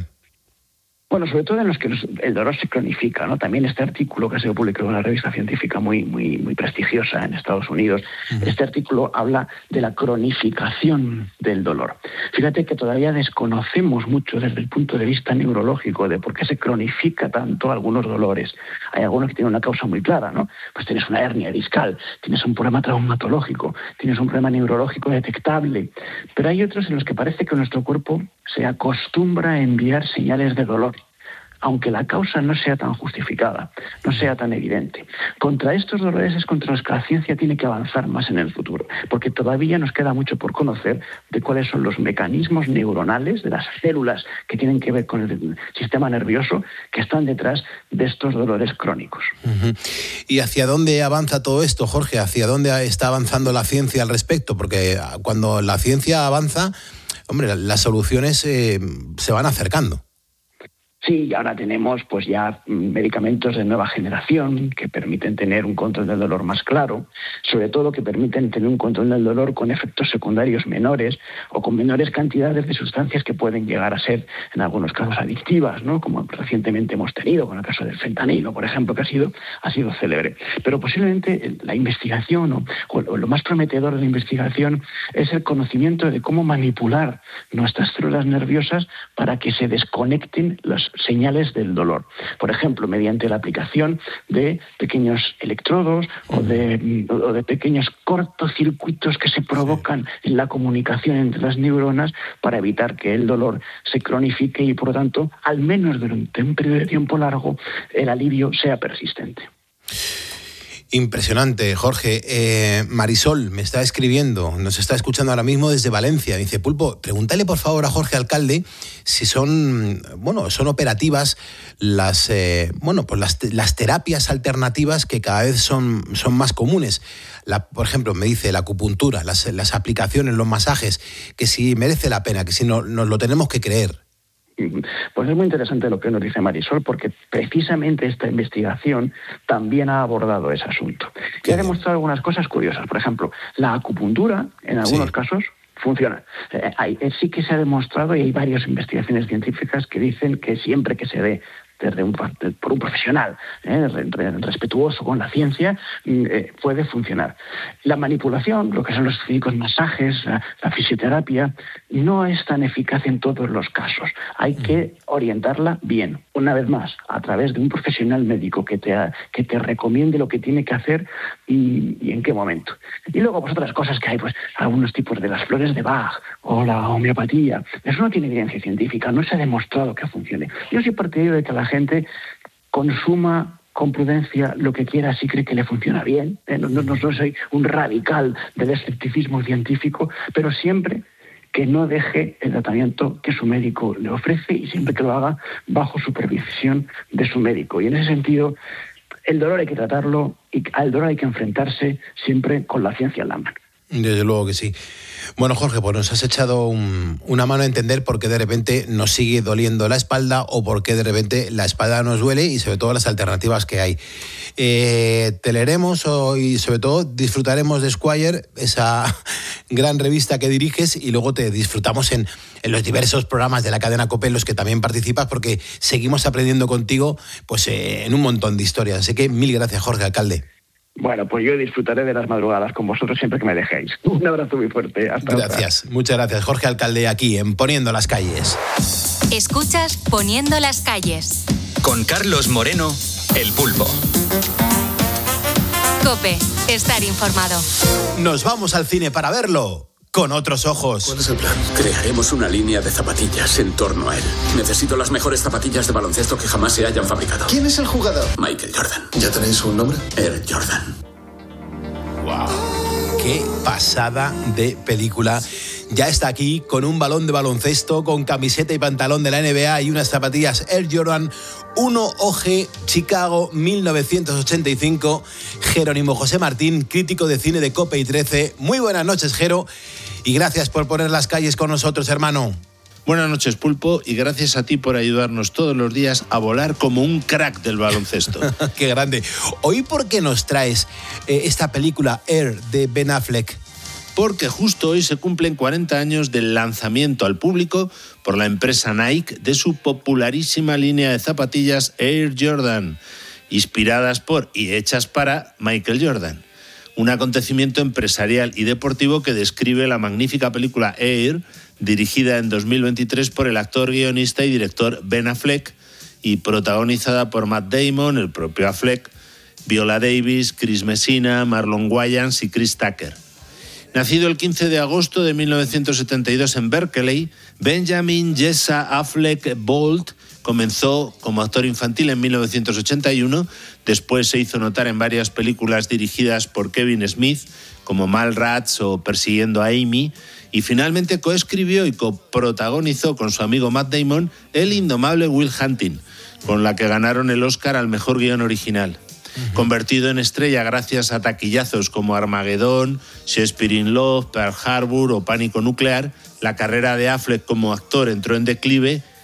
Bueno, sobre todo en los que el dolor se cronifica, ¿no? También este artículo que ha sido publicado en una revista científica muy, muy, muy prestigiosa en Estados Unidos, uh-huh. este artículo habla de la cronificación del dolor. Fíjate que todavía desconocemos mucho desde el punto de vista neurológico de por qué se cronifica tanto algunos dolores. Hay algunos que tienen una causa muy clara, ¿no? Pues tienes una hernia discal, tienes un problema traumatológico, tienes un problema neurológico detectable, pero hay otros en los que parece que nuestro cuerpo se acostumbra a enviar señales de dolor, aunque la causa no sea tan justificada, no sea tan evidente. Contra estos dolores es contra los que la ciencia tiene que avanzar más en el futuro, porque todavía nos queda mucho por conocer de cuáles son los mecanismos neuronales de las células que tienen que ver con el sistema nervioso que están detrás de estos dolores crónicos. Uh-huh. ¿Y hacia dónde avanza todo esto, Jorge? ¿Hacia dónde está avanzando la ciencia al respecto? Porque cuando la ciencia avanza, hombre, las soluciones eh, se van acercando. Sí, ahora tenemos pues ya medicamentos de nueva generación que permiten tener un control del dolor más claro, sobre todo que permiten tener un control del dolor con efectos secundarios menores o con menores cantidades de sustancias que pueden llegar a ser en algunos casos adictivas, ¿no? Como recientemente hemos tenido con el caso del fentanilo, por ejemplo, que ha sido, ha sido célebre. Pero posiblemente la investigación o, o lo más prometedor de la investigación es el conocimiento de cómo manipular nuestras células nerviosas para que se desconecten las señales del dolor. Por ejemplo, mediante la aplicación de pequeños electrodos o de, o de pequeños cortocircuitos que se provocan en la comunicación entre las neuronas para evitar que el dolor se cronifique y, por lo tanto, al menos durante un periodo de tiempo largo, el alivio sea persistente. Impresionante, Jorge. Eh, Marisol me está escribiendo, nos está escuchando ahora mismo desde Valencia. Dice, Pulpo, pregúntale por favor a Jorge Alcalde si son, bueno, son operativas las, eh, bueno, pues las, las terapias alternativas que cada vez son, son más comunes. La, por ejemplo, me dice la acupuntura, las, las aplicaciones, los masajes, que si merece la pena, que si no, nos lo tenemos que creer. Pues es muy interesante lo que nos dice Marisol, porque precisamente esta investigación también ha abordado ese asunto. Y ha demostrado algunas cosas curiosas. Por ejemplo, la acupuntura, en algunos sí. casos, funciona. Eh, hay, eh, sí que se ha demostrado, y hay varias investigaciones científicas que dicen que siempre que se dé desde un, por un profesional eh, respetuoso con la ciencia, eh, puede funcionar. La manipulación, lo que son los típicos masajes, la, la fisioterapia, no es tan eficaz en todos los casos. Hay que orientarla bien, una vez más, a través de un profesional médico que te, que te recomiende lo que tiene que hacer y, y en qué momento. Y luego, pues otras cosas que hay, pues algunos tipos de las flores de Bach o la homeopatía. Eso no tiene evidencia científica, no se ha demostrado que funcione. Yo soy partidario de que la gente consuma con prudencia lo que quiera si cree que le funciona bien. Eh, no, no, no soy un radical del escepticismo científico, pero siempre que no deje el tratamiento que su médico le ofrece y siempre que lo haga bajo supervisión de su médico. Y en ese sentido, el dolor hay que tratarlo y al dolor hay que enfrentarse siempre con la ciencia en la mano. Desde luego que sí. Bueno, Jorge, pues nos has echado un, una mano a entender por qué de repente nos sigue doliendo la espalda o por qué de repente la espalda nos duele y sobre todo las alternativas que hay. Eh, te leeremos o, y sobre todo disfrutaremos de Squire, esa gran revista que diriges, y luego te disfrutamos en, en los diversos programas de la cadena COPE en los que también participas, porque seguimos aprendiendo contigo pues eh, en un montón de historias. Así que mil gracias, Jorge Alcalde. Bueno, pues yo disfrutaré de las madrugadas con vosotros siempre que me dejéis. Un abrazo muy fuerte. Hasta gracias, otra. Muchas gracias. Jorge Alcalde aquí en Poniendo las Calles. Escuchas Poniendo las Calles. Con Carlos Moreno, El Pulpo. COPE, estar informado. Nos vamos al cine para verlo con otros ojos. ¿Cuál es el plan? Crearemos una línea de zapatillas en torno a él. Necesito las mejores zapatillas de baloncesto que jamás se hayan fabricado. ¿Quién es el jugador? Michael Jordan. ¿Ya tenéis un nombre? Air Jordan. ¡Wow! ¡Qué pasada de película! Ya está aquí con un balón de baloncesto, con camiseta y pantalón de la N B A y unas zapatillas Air Jordan uno O G Chicago mil novecientos ochenta y cinco. Jerónimo José Martín, crítico de cine de COPE y trece. Muy buenas noches, Jero, y gracias por poner las calles con nosotros, hermano. Buenas noches, Pulpo, y gracias a ti por ayudarnos todos los días a volar como un crack del baloncesto. ¡Qué grande! Hoy, ¿por qué nos traes eh, esta película Air de Ben Affleck? Porque justo hoy se cumplen cuarenta años del lanzamiento al público por la empresa Nike de su popularísima línea de zapatillas Air Jordan, inspiradas por y hechas para Michael Jordan. Un acontecimiento empresarial y deportivo que describe la magnífica película Air, dirigida en dos mil veintitrés por el actor, guionista y director Ben Affleck y protagonizada por Matt Damon, el propio Affleck, Viola Davis, Chris Messina, Marlon Wayans y Chris Tucker. Nacido el quince de agosto de mil novecientos setenta y dos en Berkeley, Benjamin Jessa Affleck Bolt comenzó como actor infantil en mil novecientos ochenta y uno, después se hizo notar en varias películas dirigidas por Kevin Smith, como Mallrats o Persiguiendo a Amy, y finalmente coescribió y coprotagonizó con su amigo Matt Damon El indomable Will Hunting, con la que ganaron el Oscar al mejor guión original. Uh-huh. Convertido en estrella gracias a taquillazos como Armageddon, Shakespeare in Love, Pearl Harbor o Pánico Nuclear, la carrera de Affleck como actor entró en declive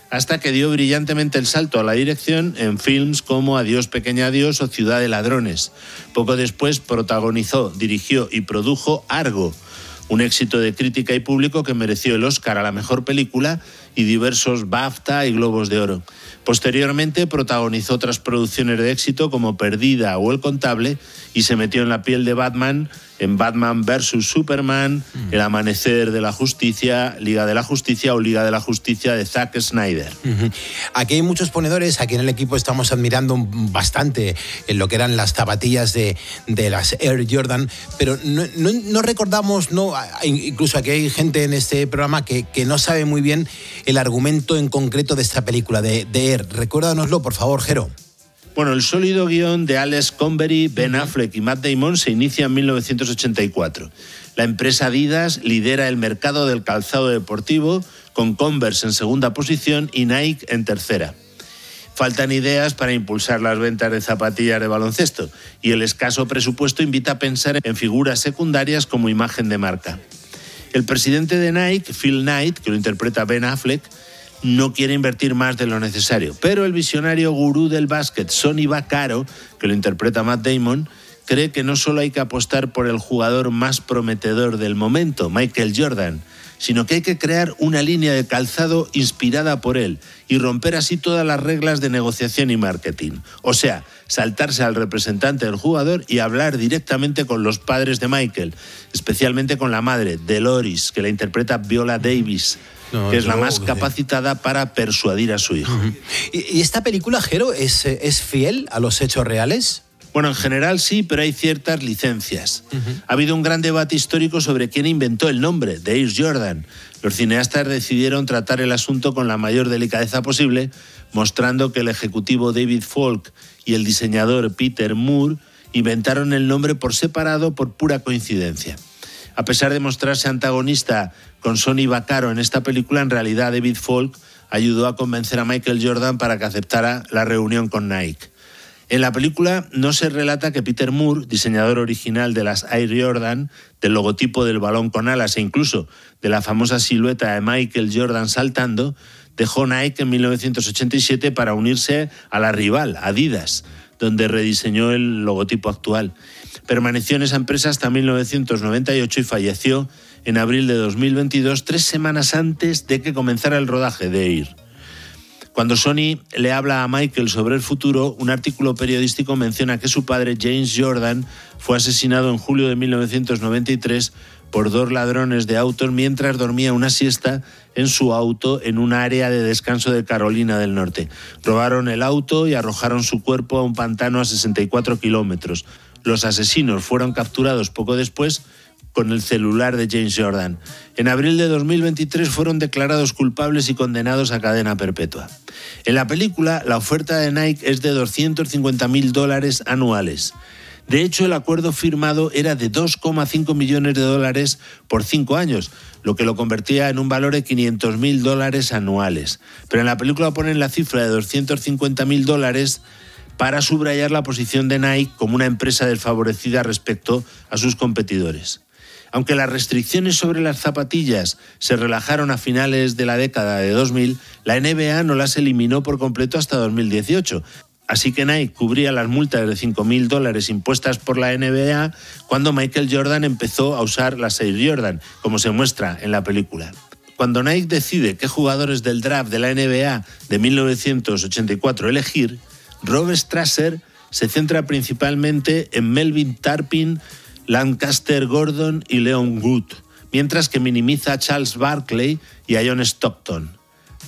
hasta que dio brillantemente el salto a la dirección en films como Adiós pequeña adiós o Ciudad de ladrones. Poco después protagonizó, dirigió y produjo Argo, un éxito de crítica y público que mereció el Oscar a la mejor película y diversos BAFTA y Globos de Oro. Posteriormente protagonizó otras producciones de éxito como Perdida o El contable y se metió en la piel de Batman en Batman versus Superman, uh-huh. El amanecer de la justicia, Liga de la Justicia o Liga de la Justicia de Zack Snyder. Uh-huh. Aquí hay muchos ponedores, aquí en el equipo estamos admirando bastante en lo que eran las zapatillas de, de las Air Jordan, pero no, no, no recordamos, no, incluso aquí hay gente en este programa que, que no sabe muy bien el argumento en concreto de esta película, de, de Air. Recuérdanoslo, por favor, Jero. Bueno, el sólido guión de Alex Convery, Ben Affleck y Matt Damon se inicia en mil novecientos ochenta y cuatro. La empresa Adidas lidera el mercado del calzado deportivo, con Converse en segunda posición y Nike en tercera. Faltan ideas para impulsar las ventas de zapatillas de baloncesto y el escaso presupuesto invita a pensar en figuras secundarias como imagen de marca. El presidente de Nike, Phil Knight, que lo interpreta Ben Affleck, no quiere invertir más de lo necesario, pero el visionario gurú del básquet, Sonny Vaccaro, que lo interpreta Matt Damon, cree que no solo hay que apostar por el jugador más prometedor del momento, Michael Jordan, sino que hay que crear una línea de calzado inspirada por él y romper así todas las reglas de negociación y marketing. O sea, saltarse al representante del jugador y hablar directamente con los padres de Michael, especialmente con la madre, Deloris, que la interpreta Viola Davis, No, que es la más capacitada para persuadir a su hijo. Uh-huh. ¿Y esta película, Jero, es, es fiel a los hechos reales? Bueno, en general sí, pero hay ciertas licencias. Uh-huh. Ha habido un gran debate histórico sobre quién inventó el nombre de Air Jordan. Los cineastas decidieron tratar el asunto con la mayor delicadeza posible, mostrando que el ejecutivo David Falk y el diseñador Peter Moore inventaron el nombre por separado por pura coincidencia. A pesar de mostrarse antagonista con Sonny Vaccaro en esta película, en realidad David Falk ayudó a convencer a Michael Jordan para que aceptara la reunión con Nike. En la película no se relata que Peter Moore, diseñador original de las Air Jordan, del logotipo del balón con alas e incluso de la famosa silueta de Michael Jordan saltando, dejó Nike en mil novecientos ochenta y siete para unirse a la rival, Adidas, donde rediseñó el logotipo actual. Permaneció en esa empresa hasta mil novecientos noventa y ocho y falleció en abril de dos mil veintidós, tres semanas antes de que comenzara el rodaje de Air. Cuando Sonny le habla a Michael sobre el futuro, un artículo periodístico menciona que su padre, James Jordan, fue asesinado en julio de mil novecientos noventa y tres por dos ladrones de autos mientras dormía una siesta en su auto en un área de descanso de Carolina del Norte. Robaron el auto y arrojaron su cuerpo a un pantano a sesenta y cuatro kilómetros. Los asesinos fueron capturados poco después con el celular de James Jordan. En abril de dos mil veintitrés fueron declarados culpables y condenados a cadena perpetua. En la película, la oferta de Nike es de doscientos cincuenta mil dólares anuales. De hecho, el acuerdo firmado era de dos coma cinco millones de dólares por cinco años, lo que lo convertía en un valor de quinientos mil dólares anuales. Pero en la película ponen la cifra de doscientos cincuenta mil dólares para subrayar la posición de Nike como una empresa desfavorecida respecto a sus competidores. Aunque las restricciones sobre las zapatillas se relajaron a finales de la década de dos mil, la N B A no las eliminó por completo hasta dos mil dieciocho. Así que Nike cubría las multas de cinco mil dólares impuestas por la N B A cuando Michael Jordan empezó a usar las Air Jordan, como se muestra en la película. Cuando Nike decide qué jugadores del draft de la N B A de mil novecientos ochenta y cuatro elegir, Rob Strasser se centra principalmente en Melvin Tarpin, Lancaster Gordon y Leon Wood, mientras que minimiza a Charles Barkley y a John Stockton.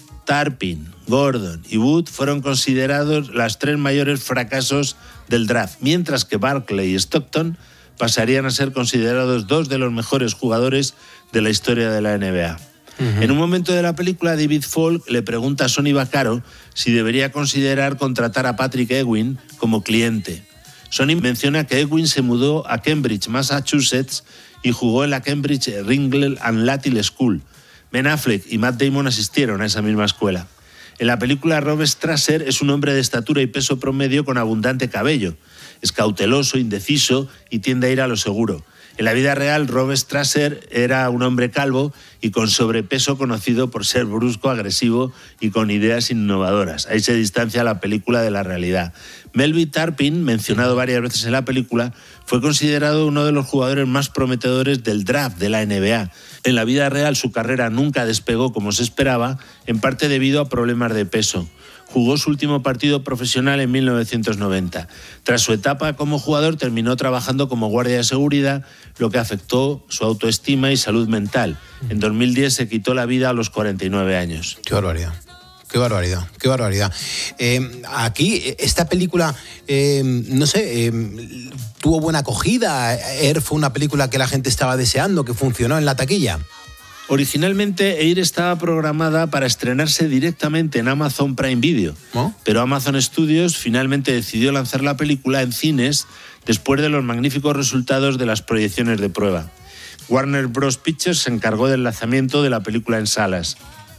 Tarpin, Gordon y Wood fueron considerados las tres mayores fracasos del draft, mientras que Barkley y Stockton pasarían a ser considerados dos de los mejores jugadores de la historia de la N B A. Uh-huh. En un momento de la película, David Falk le pregunta a Sonny Vaccaro si debería considerar contratar a Patrick Ewing como cliente. Sonny menciona que Ewing se mudó a Cambridge, Massachusetts, y jugó en la Cambridge Ringle and Lattill School. Ben Affleck y Matt Damon asistieron a esa misma escuela. En la película, Rob Strasser es un hombre de estatura y peso promedio con abundante cabello. Es cauteloso, indeciso y tiende a ir a lo seguro. En la vida real, Rob Strasser era un hombre calvo y con sobrepeso, conocido por ser brusco, agresivo y con ideas innovadoras. Ahí se distancia la película de la realidad. Melvin Turpin, mencionado varias veces en la película, fue considerado uno de los jugadores más prometedores del draft de la N B A. En la vida real su carrera nunca despegó como se esperaba, en parte debido a problemas de peso. Jugó su último partido profesional en mil novecientos noventa. Tras su etapa como jugador terminó trabajando como guardia de seguridad, lo que afectó su autoestima y salud mental. En dos mil diez se quitó la vida a los cuarenta y nueve años. Qué barbaridad. Qué barbaridad, qué barbaridad. Eh, aquí, esta película, eh, no sé, eh, tuvo buena acogida. Air fue una película que la gente estaba deseando, que funcionó en la taquilla. Originalmente Air estaba programada para estrenarse directamente en Amazon Prime Video, ¿no? Pero Amazon Studios finalmente decidió lanzar la película en cines después de los magníficos resultados de las proyecciones de prueba. Warner Bros. Pictures se encargó del lanzamiento de la película en salas.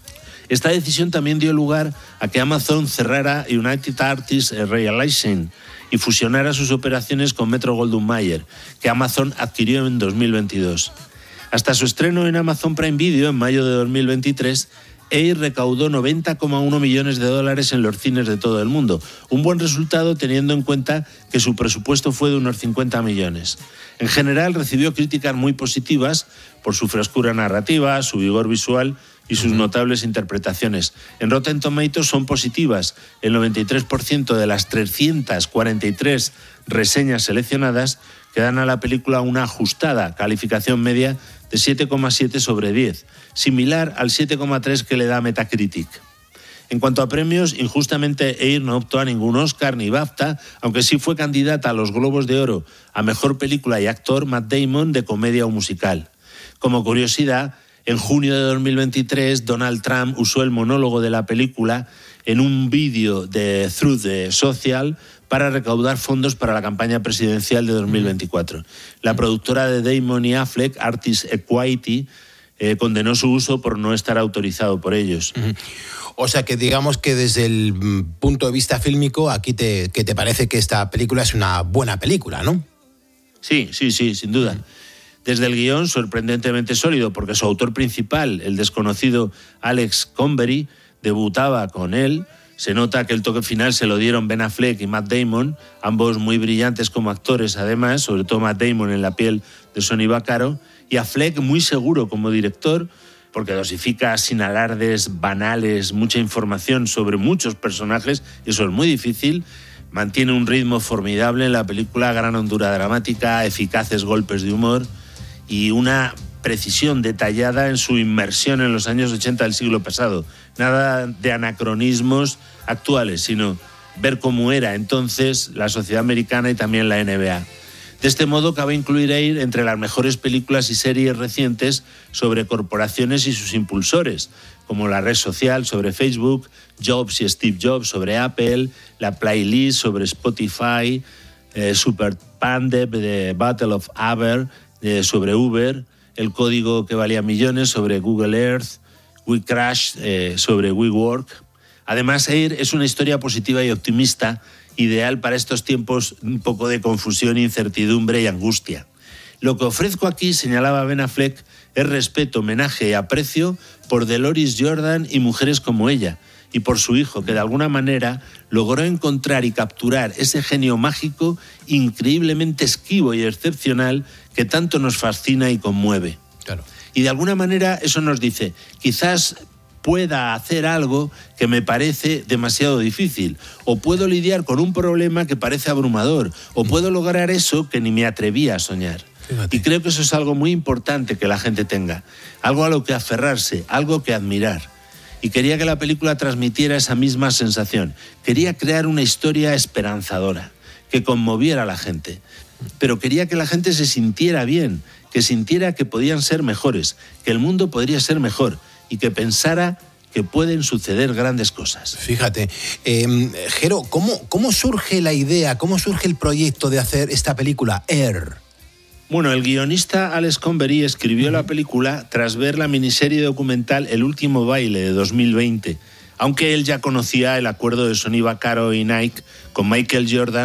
Esta decisión también dio lugar a que Amazon cerrara United Artists Realizing y fusionara sus operaciones con Metro-Goldwyn-Mayer, que Amazon adquirió en dos mil veintidós. Hasta su estreno en Amazon Prime Video en mayo de dos mil veintitrés, Air recaudó noventa coma uno millones de dólares en los cines de todo el mundo, un buen resultado teniendo en cuenta que su presupuesto fue de unos cincuenta millones. En general recibió críticas muy positivas por su frescura narrativa, su vigor visual y sus notables interpretaciones. En Rotten Tomatoes son positivas. El noventa y tres por ciento de las trescientas cuarenta y tres reseñas seleccionadas que dan a la película una ajustada calificación media de siete coma siete sobre diez, similar al siete coma tres que le da Metacritic. En cuanto a premios, injustamente Air no optó a ningún Oscar ni BAFTA, aunque sí fue candidata a los Globos de Oro a Mejor Película y Actor Matt Damon de comedia o musical. Como curiosidad, en junio de dos mil veintitrés, Donald Trump usó el monólogo de la película en un vídeo de Truth Social para recaudar fondos para la campaña presidencial de dos mil veinticuatro. La productora de Damon y Affleck, Artists Equity, eh, condenó su uso por no estar autorizado por ellos. Uh-huh. O sea que digamos que desde el punto de vista fílmico, aquí te, que te parece que esta película es una buena película, ¿no? Sí, sí, sí, sin duda. Uh-huh. Desde el guión, sorprendentemente sólido, porque su autor principal, el desconocido Alex Convery, debutaba con él. Se nota que el toque final se lo dieron Ben Affleck y Matt Damon, ambos muy brillantes como actores además, sobre todo Matt Damon en la piel de Sonny Vaccaro, y Affleck muy seguro como director, porque dosifica sin alardes banales mucha información sobre muchos personajes, y eso es muy difícil. Mantiene un ritmo formidable en la película, gran hondura dramática, eficaces golpes de humor y una precisión detallada en su inmersión en los años ochenta del siglo pasado. Nada de anacronismos actuales, sino ver cómo era entonces la sociedad americana y también la N B A. De este modo, cabe incluir Air entre las mejores películas y series recientes sobre corporaciones y sus impulsores, como la red social sobre Facebook, Jobs y Steve Jobs sobre Apple, la playlist sobre Spotify, eh, Super Pandep de Battle of Aber eh, sobre Uber, el código que valía millones sobre Google Earth, We Crash eh, sobre WeWork. Además, Air es una historia positiva y optimista, ideal para estos tiempos un poco de confusión, incertidumbre y angustia. Lo que ofrezco aquí, señalaba Ben Affleck, es respeto, homenaje y aprecio por Dolores Jordan y mujeres como ella, y por su hijo, que de alguna manera logró encontrar y capturar ese genio mágico increíblemente esquivo y excepcional que tanto nos fascina y conmueve. Claro. Y de alguna manera eso nos dice, quizás pueda hacer algo que me parece demasiado difícil, o puedo lidiar con un problema que parece abrumador, o puedo lograr eso que ni me atrevía a soñar. Fíjate. Y creo que eso es algo muy importante que la gente tenga, algo a lo que aferrarse, algo que admirar. Y quería que la película transmitiera esa misma sensación. Quería crear una historia esperanzadora, que conmoviera a la gente. Pero quería que la gente se sintiera bien, que sintiera que podían ser mejores, que el mundo podría ser mejor y que pensara que pueden suceder grandes cosas. Fíjate, eh, Jero, ¿cómo, ¿cómo surge la idea, cómo surge el proyecto de hacer esta película, Air? Bueno, el guionista Alex Convery escribió uh-huh. la película tras ver la miniserie documental El último baile de dos mil veinte, aunque él ya conocía el acuerdo de Sonny Vaccaro y Nike con Michael Jordan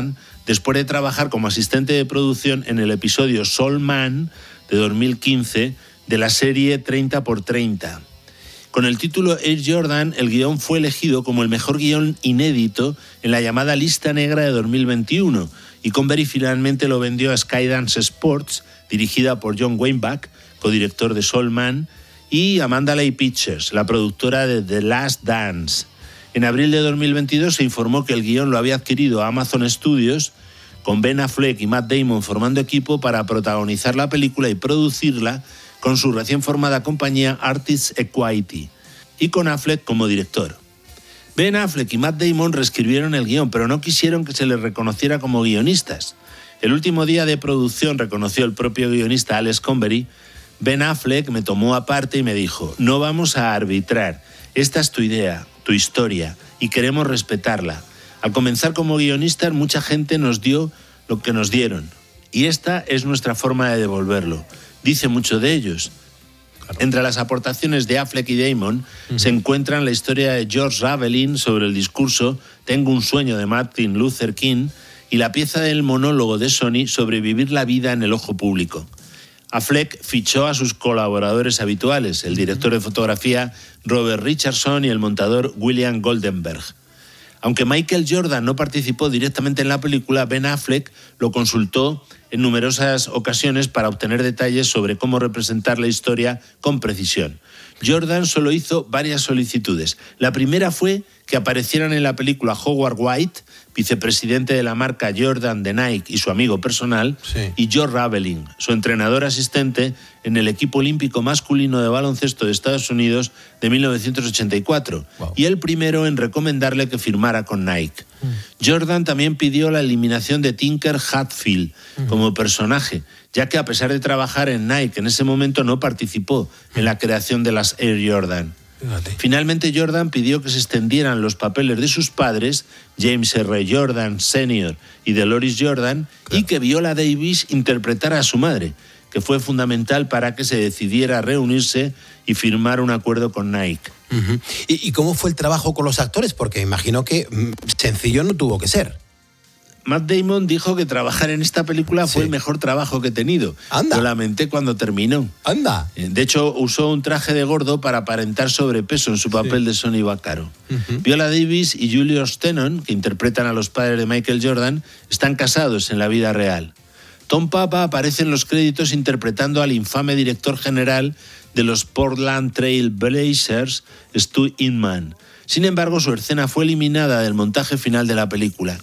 después de trabajar como asistente de producción en el episodio Soul Man de dos mil quince de la serie treinta por treinta. Con el título Air Jordan, el guión fue elegido como el mejor guión inédito en la llamada Lista Negra de dos mil veintiuno, y Convery finalmente lo vendió a Skydance Sports, dirigida por John Weinbach, codirector de Soul Man, y a Mandalay Pictures, la productora de The Last Dance. En abril de dos mil veintidós se informó que el guión lo había adquirido Amazon Studios, con Ben Affleck y Matt Damon formando equipo para protagonizar la película y producirla con su recién formada compañía Artists Equity, y con Affleck como director. Ben Affleck y Matt Damon reescribieron el guión, pero no quisieron que se les reconociera como guionistas. El último día de producción, reconoció el propio guionista Alex Convery, Ben Affleck me tomó aparte y me dijo: no vamos a arbitrar, esta es tu idea, tu historia, y queremos respetarla. Al comenzar como guionistas, mucha gente nos dio lo que nos dieron, y esta es nuestra forma de devolverlo. Dice mucho de ellos. Claro. Entre las aportaciones de Affleck y Damon uh-huh. se encuentran la historia de George Ravelin sobre el discurso Tengo un sueño de Martin Luther King y la pieza del monólogo de Sony sobre vivir la vida en el ojo público. Affleck fichó a sus colaboradores habituales, el director de fotografía Robert Richardson y el montador William Goldenberg. Aunque Michael Jordan no participó directamente en la película, Ben Affleck lo consultó en numerosas ocasiones para obtener detalles sobre cómo representar la historia con precisión. Jordan solo hizo varias solicitudes. La primera fue que aparecieran en la película Howard White, vicepresidente de la marca Jordan de Nike y su amigo personal, sí. y George Ravelin, su entrenador asistente en el equipo olímpico masculino de baloncesto de Estados Unidos de mil novecientos ochenta y cuatro, wow. y el primero en recomendarle que firmara con Nike. Mm. Jordan también pidió la eliminación de Tinker Hatfield mm. como personaje, ya que a pesar de trabajar en Nike en ese momento no participó en la creación de las Air Jordan. Fíjate. Finalmente Jordan pidió que se extendieran los papeles de sus padres, James R. Jordan senior y Dolores Jordan, claro. y que Viola Davis interpretara a su madre, que fue fundamental para que se decidiera reunirse y firmar un acuerdo con Nike. Uh-huh. ¿Y, ¿Y cómo fue el trabajo con los actores? Porque imagino que mm, sencillo no tuvo que ser. Matt Damon dijo que trabajar en esta película fue sí. el mejor trabajo que he tenido. Anda. Lo lamenté cuando terminó. Anda. De hecho, usó un traje de gordo para aparentar sobrepeso en su papel sí. de Sonny Vaccaro. Uh-huh. Viola Davis y Julius Tennon, que interpretan a los padres de Michael Jordan, están casados en la vida real. Tom Papa aparece en los créditos interpretando al infame director general de los Portland Trail Blazers, Stu Inman. Sin embargo, su escena fue eliminada del montaje final de la película.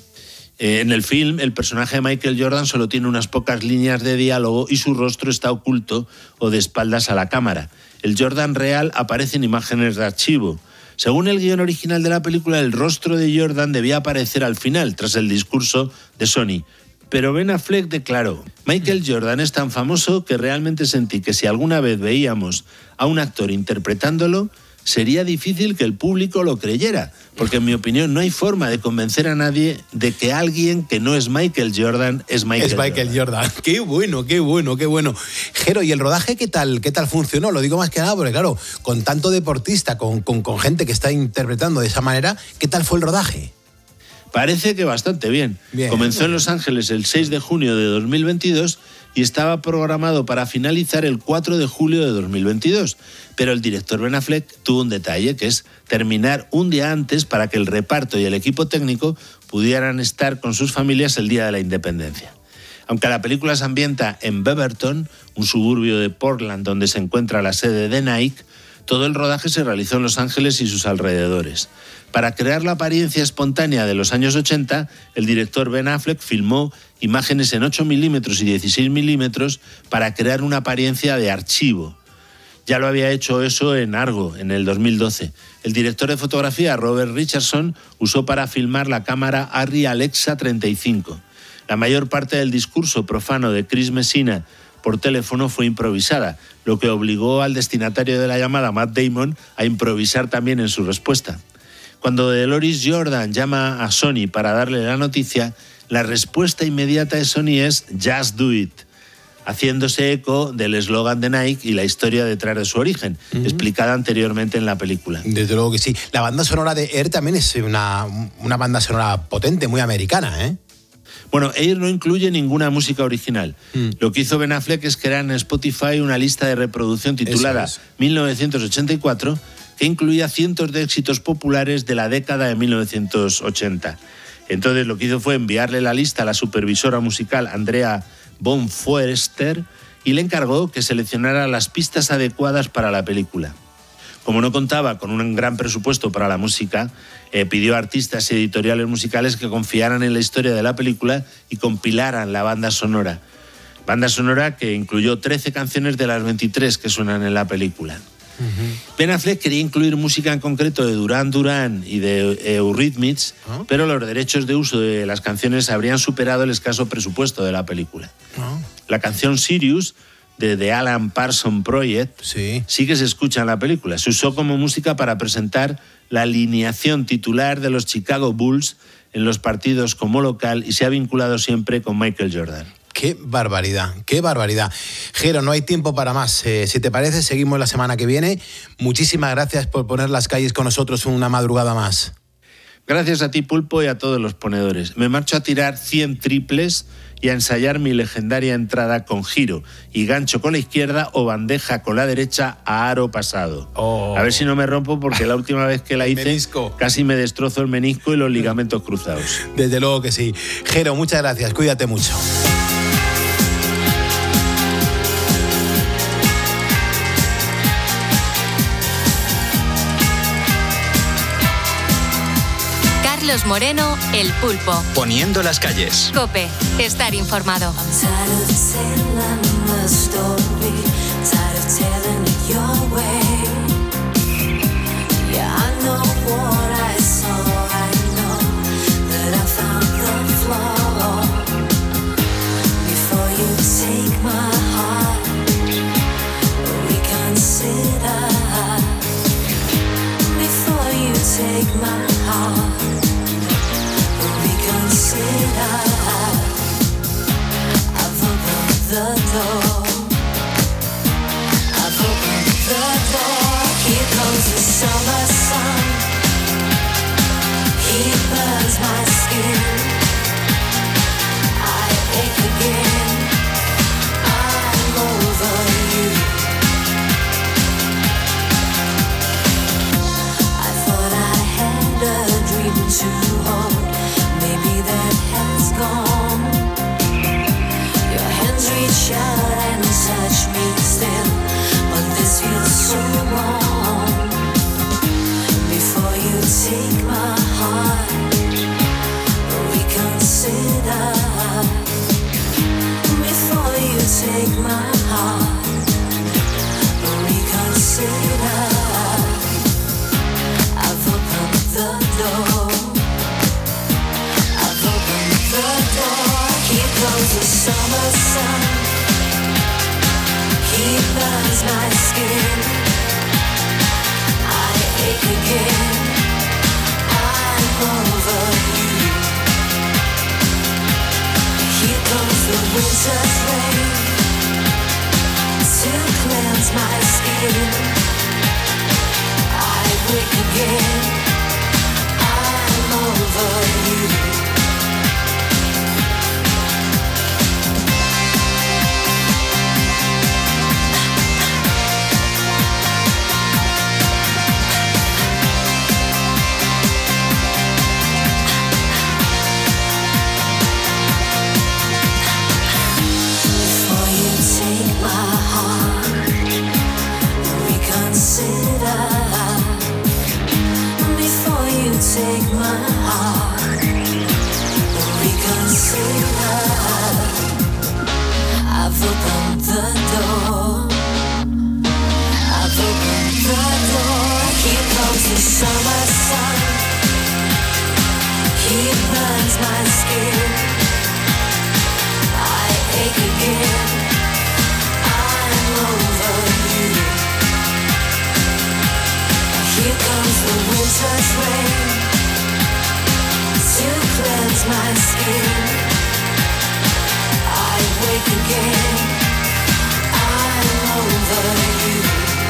En el film, el personaje de Michael Jordan solo tiene unas pocas líneas de diálogo y su rostro está oculto o de espaldas a la cámara. El Jordan real aparece en imágenes de archivo. Según el guión original de la película, el rostro de Jordan debía aparecer al final, tras el discurso de Sony. Pero Ben Affleck declaró: Michael Jordan es tan famoso que realmente sentí que si alguna vez veíamos a un actor interpretándolo, sería difícil que el público lo creyera, porque en mi opinión no hay forma de convencer a nadie de que alguien que no es Michael Jordan es Michael, es Michael Jordan. Jordan. Qué bueno, qué bueno, qué bueno. Jero, ¿y el rodaje qué tal, qué tal funcionó? Lo digo más que nada porque, claro, con tanto deportista, con, con, con gente que está interpretando de esa manera, ¿qué tal fue el rodaje? Parece que bastante bien. bien Comenzó en Los Ángeles el seis de junio de dos mil veintidós y estaba programado para finalizar el cuatro de julio de dos mil veintidós. Pero el director Ben Affleck tuvo un detalle, que es terminar un día antes para que el reparto y el equipo técnico pudieran estar con sus familias el día de la independencia. Aunque la película se ambienta en Beaverton, un suburbio de Portland donde se encuentra la sede de Nike, todo el rodaje se realizó en Los Ángeles y sus alrededores. Para crear la apariencia espontánea de los años ochenta, el director Ben Affleck filmó imágenes en ocho milímetros y dieciséis milímetros para crear una apariencia de archivo. Ya lo había hecho eso en Argo, en el dos mil doce. El director de fotografía, Robert Richardson, usó para filmar la cámara Arri Alexa treinta y cinco. La mayor parte del discurso profano de Chris Messina por teléfono fue improvisada, lo que obligó al destinatario de la llamada, Matt Damon, a improvisar también en su respuesta. Cuando Dolores Jordan llama a Sony para darle la noticia, la respuesta inmediata de Sony es "Just do it", haciéndose eco del eslogan de Nike y la historia detrás de su origen, uh-huh. explicada anteriormente en la película. Desde luego que sí. La banda sonora de Air también es una, una banda sonora potente, muy americana, ¿eh? Bueno, Air no incluye ninguna música original. Mm. Lo que hizo Ben Affleck es crear en Spotify una lista de reproducción titulada es. mil novecientos ochenta y cuatro, que incluía cientos de éxitos populares de la década de mil novecientos ochenta. Entonces lo que hizo fue enviarle la lista a la supervisora musical Andrea von Foerster y le encargó que seleccionara las pistas adecuadas para la película. Como no contaba con un gran presupuesto para la música, eh, pidió a artistas y editoriales musicales que confiaran en la historia de la película y compilaran la banda sonora. Banda sonora que incluyó trece canciones de las veintitrés que suenan en la película. Uh-huh. Ben Affleck quería incluir música en concreto de Duran Duran y de Eurythmics, ¿Oh? pero los derechos de uso de las canciones habrían superado el escaso presupuesto de la película. ¿Oh? La canción Sirius, de The Alan Parsons Project, sí. sí que se escucha en la película. Se usó como música para presentar la alineación titular de los Chicago Bulls en los partidos como local y se ha vinculado siempre con Michael Jordan. ¡Qué barbaridad! ¡Qué barbaridad! Jero, no hay tiempo para más. Eh, si te parece, seguimos la semana que viene. Muchísimas gracias por poner las calles con nosotros una madrugada más. Gracias a ti, Pulpo, y a todos los ponedores. Me marcho a tirar cien triples y a ensayar mi legendaria entrada con giro y gancho con la izquierda o bandeja con la derecha a aro pasado. Oh. A ver si no me rompo, porque la última vez que la hice menisco. Casi me destrozo el menisco y los ligamentos cruzados. Desde luego que sí. Jero, muchas gracias. Cuídate mucho. Carlos Moreno, El Pulpo. Poniendo las calles. COPE, estar informado. The door. I've opened the door. Here comes the summer sun. He burns my skin. I ache again. I'm over you. I thought I had a dream to hold. Maybe that has gone. Reach out and touch me still, but this feels so wrong. Before you take my heart, reconsider. Before you take my heart, reconsider. I've opened the door. I've opened the door. Here comes the summer sun. He burns my skin. I ache again. I'm over you. Here comes the winter's rain to cleanse my skin. I wake again. I'm over you. Take my heart, reconsider. I've opened the door. I've opened the door. Here comes the summer sun. He burns my skin. I ache again. I'm over you. Here comes the winter's rain to cleanse my skin. I wake again. I'm over you.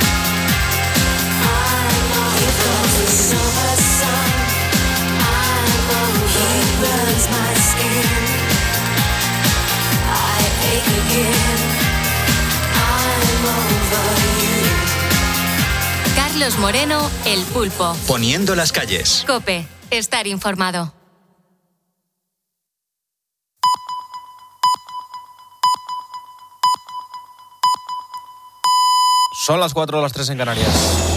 I'm over. Here comes the summer sun. I'm over. He burns my skin. Carlos Moreno, El Pulpo. Poniendo las calles. COPE, estar informado. Son las cuatro o las tres en Canarias.